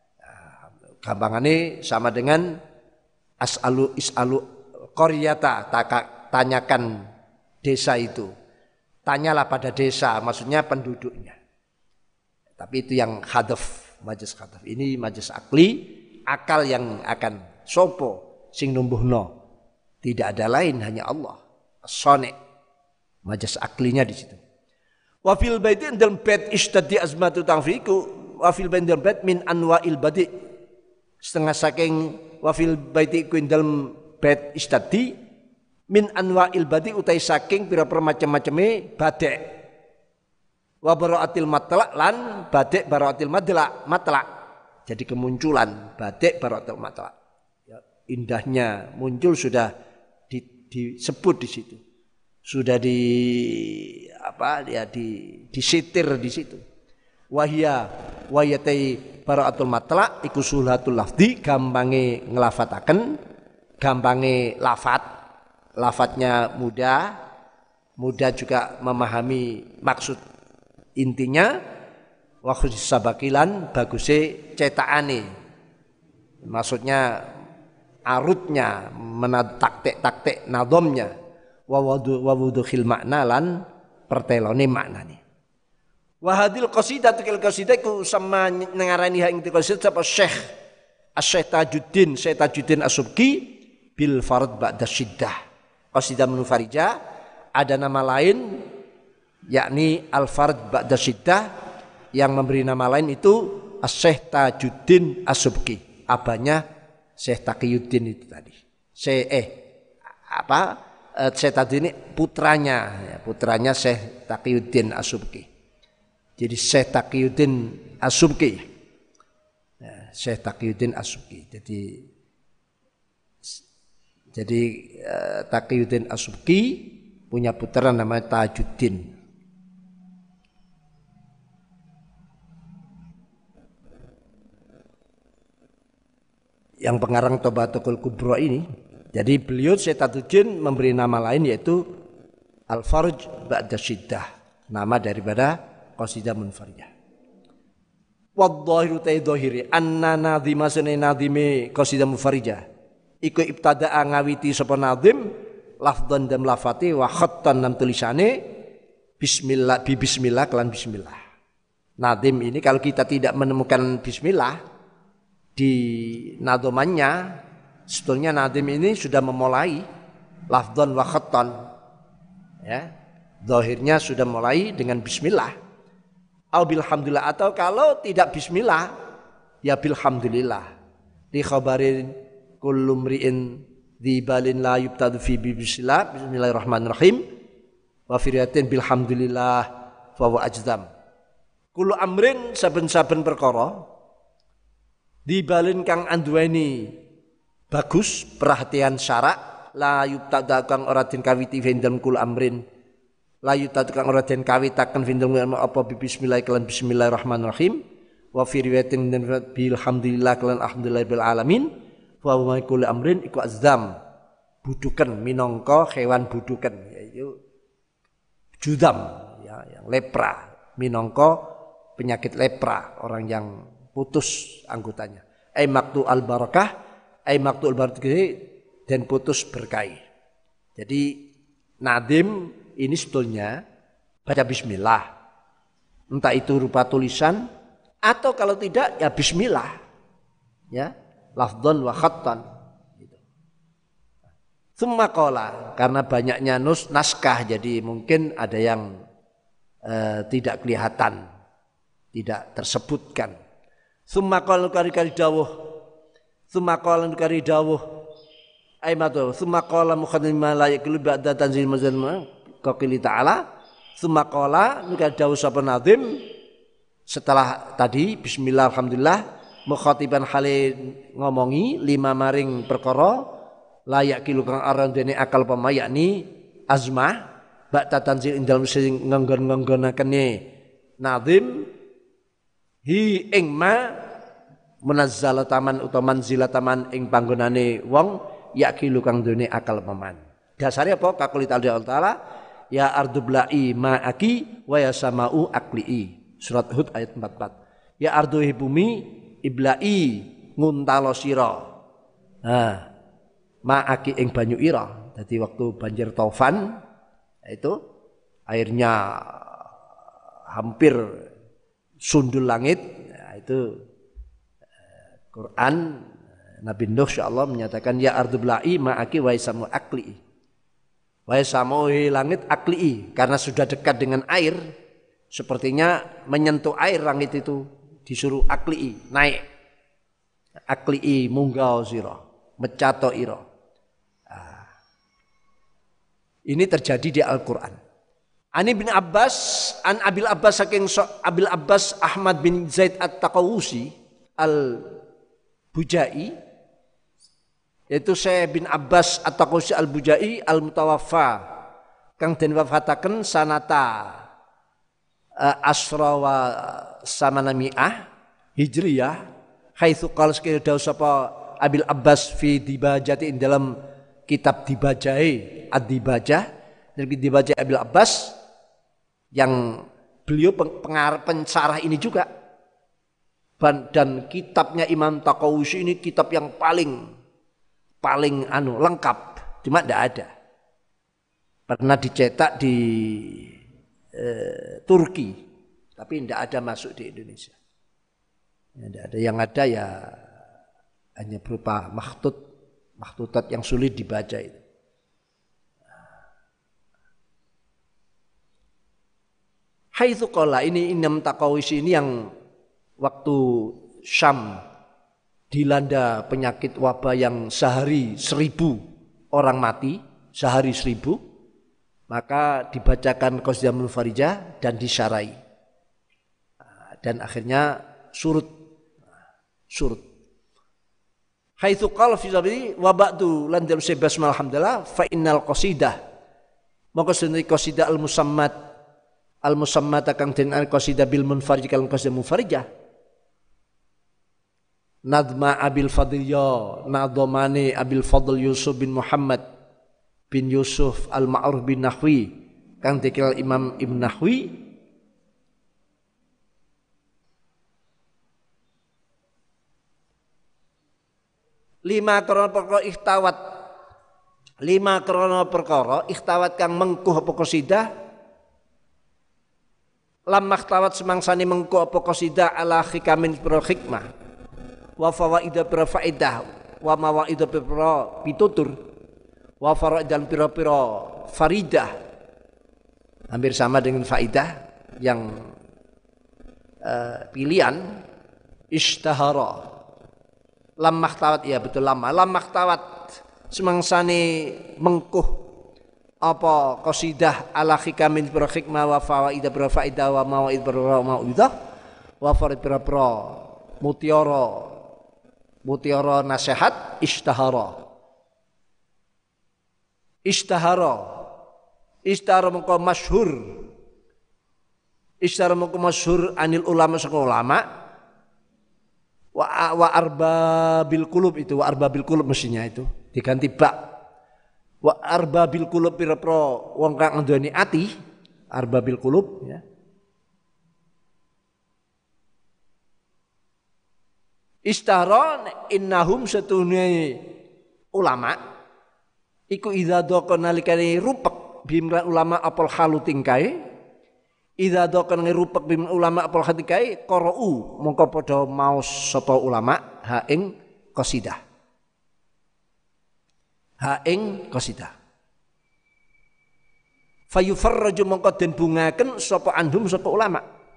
gampangannya sama dengan as'alu is'alu qaryata, tanyakan desa itu. Tanyalah pada desa, maksudnya penduduknya. Tapi itu yang hadaf, majaz hadaf. Ini majaz akli, akal yang akan sopo sing numbuhno. Tidak ada lain hanya Allah. As-Sani'. Majaz aklinya di situ. Wa fil baiti dalam bait ishtaddi azmatu tangfiku wa fil baiti dalam bait min anwa'il badi. Setengah saking wa fil baiti ku dalam bait ishtaddi min anwa'il badi utai saking pira-pira macam-macame badek. Wa baraatil matlaq lan badek baraatil madlaq matlaq. Jadi kemunculan badek baraatil matlaq. Ya, indahnya muncul sudah di, disebut di situ. Sudah di apa ya di disitir di situ. Wahia wayatai baraatul matlaq iku sulhatul lafzi gampange nglafataken, gampange lafat. Lafadznya mudah, mudah juga memahami maksud intinya. Wa khusus sabakilan baguse cetakane, maksudnya arutnya, menaktik-taktik nadomnya. Wa wuduhil makna lan pertelone maknane. Wa hadil qasidah tukil qasidah ku sama ngarani ha ing qasidah sapa Syekh Asy-Syaikh Tajuddin Syekh Tajuddin As-Subki bil farad ba'da syiddah. Qasidah Munafarijah ada nama lain yakni al-farad ba'da syiddah. Yang memberi nama lain itu Asy-Syaikh Tajuddin As-Subki, abahnya Syekh Taqiyuddin itu tadi. Syekh eh apa Syekh Tajuddin ini putranya, ya, putranya Syekh Taqiyuddin As-Subki. Jadi Syekh Taqiyuddin As-Subki, ya, Syekh Taqiyuddin As-Subki. Jadi jadi uh, Taqiyuddin As-Subki punya putra namanya Tajuddin. Yang pengarang Tobatul Kubra ini, jadi beliau Syekh Tajuddin memberi nama lain yaitu Al-Farj Ba'da Syiddah, nama daripada qasidah Munfarijah. Wadzahiru taidhahiri anna nadhima sunai nadhime qasidah Munfarijah iku ibtada'a ngawiti sapa nadhim lafdhan dan lafati wa khattan dan tulisane bismillah bi bismillah kelan bismillah. Nadhim ini kalau kita tidak menemukan bismillah di nadomannya, sebetulnya nadim ini sudah memulai lafdhan wa khattan, ya, zahirnya sudah mulai dengan bismillah. Au bilhamdulillah, atau kalau tidak bismillah ya bilhamdulillah. Di khabarin kullu mri'in dzibalin la yubtadu fi bismillah bismillahirrahmanirrahim wa firiyatin bilhamdulillah fa wa ajdam. Kullu amrin saben-saben perkara dibalin kang anduweni bagus perhatian syarak la yubtada kang ora den kawiti findem kul amrin la yubtada kang ora den kawitaken findem apa bismillah kelan bismillahirrahmanirrahim wa fi riwayatin bil hamdulillah kelan alhamdulillah bil alamin wa wa kul amrin iku azam buduken minangka hewan buduken yaitu judam ya yang lepra minangka penyakit lepra orang yang putus anggotanya. Ai maktu al barakah ai maqtul barqi dan putus berkah. Jadi nadim ini sebetulnya baca bismillah. Entah itu rupa tulisan atau kalau tidak ya bismillah. Ya, lafdhan wa khattan. Gitu. Tsumma qala, karena banyaknya nus naskah jadi mungkin ada yang eh, tidak kelihatan, tidak tersebutkan. Tsumma qala kari-kari dawuh. Tsumma qala kari dawuh. Ai matu, tsumma qala mukhaddim la yakulu ba'da tanzil mazal qaqili ta'ala. Tsumma qala kari dawuh sapa nazim setelah tadi bismillah alhamdulillah mukhatiban hale ngomongi lima maring perkara layak kilu kang aran dene akal pama yakni azmah ba'da tanzil ing dalem sing ngenggon-ngenggonakene nazim hi ing ma munazzalataman utawa manzilataman ing panggonane wong yakilu kang dene akal paman. Dasare apa? Kakuli ta'ala ya ardubla'i ma'aki wa ya sama'u akli'i. Surat Hud ayat empat puluh empat. Ya ardu bumi ibla'i nguntalo sira. Nah, ma'aki ing banyu ira. Dadi waktu banjir taufan itu airnya hampir sundul langit. Nah, itu Quran Nabi Nuh insyaallah menyatakan ya ardubla'i ma'aki wa samu akli. Wa samu langit akli karena sudah dekat dengan air sepertinya menyentuh air langit itu disuruh akli naik. Akli munggah sira mecato ira. Nah, ini terjadi di Al-Qur'an. Ani bin Abbas an Abil Abbas saking Abil Abbas Ahmad bin Zaid At-Taqawusi Al-Bujai yaitu Syekh bin Abbas At-Taqawusi Al-Bujai Al-Mutawaffa kang den wafataken sanata uh, asra wa samanami'ah Hijriyah haitsu qala sekira dawuh sapa Abil Abbas fi dibajati dalam kitab Dibajai Ad-Dibajah dari Dibajah Abil Abbas yang beliau pengarang pensyarah ini juga dan kitabnya Imam Taqawusi ini kitab yang paling paling anu lengkap cuma tidak ada pernah dicetak di eh, Turki tapi tidak ada masuk di Indonesia ya, tidak ada yang ada ya hanya berupa makhtut makhtutat yang sulit dibaca itu. Haitsu qala ini Imam Taqawusi ini yang waktu Syam dilanda penyakit wabah yang sehari seribu orang mati, sehari seribu, maka dibacakan Qasidah Munfarijah dan disyarai. Dan akhirnya surut. Surut. Haitsu qala fi sabili wa ba'du lan dalil basmalah alhamdulillah fa innal qasidah. Maka sunni qasidah al-musammat al-musammata kang den al-qasidah bil munfarij kal qasidah munfarijah. Nadma Abil Fadliyah nadhamane Abil Fadl Yusuf bin Muhammad bin Yusuf Al-Ma'ruf bin Nahwi kang dikenal Imam Ibn Nahwi lima krana perkara ihtawat lima krana perkara ihtawat kang mengkuh apa qasidah lam makhtawat semangsane mengkuh apa qasidah ala hikamin pro hikmah wa fawaidah pira faidah wa mawaidah pira pitutur wa faraidan pira-pira faridah hampir sama dengan faidah yang uh, pilihan ishtahara lam mahtawat ya betul lama lam mahtawat semangsane mengkuh apa qasidah ala hikamin pira hikmah wa fawaidah pira faidah wa mawaidah pira mawaidah wa farid pira-pira mutiara mutiara nasihat ishtahara ishtahara ishtahara mengko masyhur ishtahara mengko masyhur anil ulama saka ulama wa wa arbabil qulub itu wa arbabil qulub mestinya itu diganti ba wa arbabil qulub pira-pira wong kang nduweni ati arbabil qulub ya Istahara innahum setune ulama iku idza daqa nalikane rupek bimran ulama apal halu tingkai idza daqa ngerupek bimran ulama apal halu tingkai qara'u mongko padha maos sapa ulama ha ing qasidah ha ing qasidah fayufarraju mongko den bungaken sapa andhum sapa ulama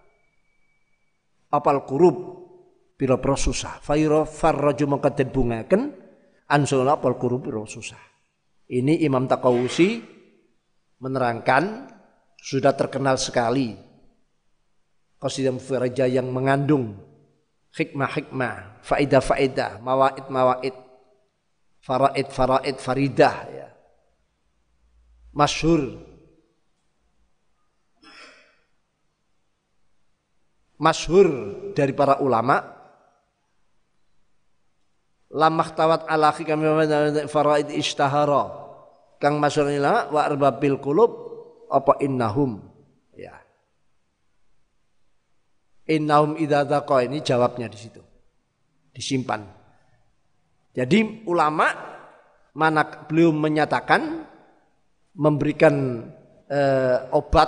apal kurub pira-pira susah fayufarraju mongko den bungaken ansuna apal kurub pira susah. Ini Imam Taqawusi menerangkan sudah terkenal sekali qasidah mufarrajah yang mengandung hikmah-hikmah, faedah-faedah, mawaid-mawaid, faraid-faraid faridah ya. Masyhur masyhur dari para ulama lamah tawat ala hikam faraid ishtahara kang masyhurila wa arbabil qulub apa innahum ya innahum idza dhaqa ini jawabnya di situ disimpan. Jadi ulama mana beliau menyatakan memberikan eh, obat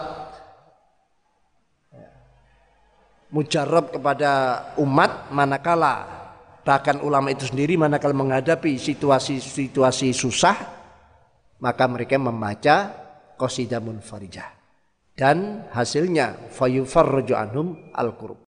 mujarab kepada umat manakala bahkan ulama itu sendiri manakala menghadapi situasi-situasi susah maka mereka membaca qasidah munfarijah dan hasilnya fayufarraju anhum al-kurub.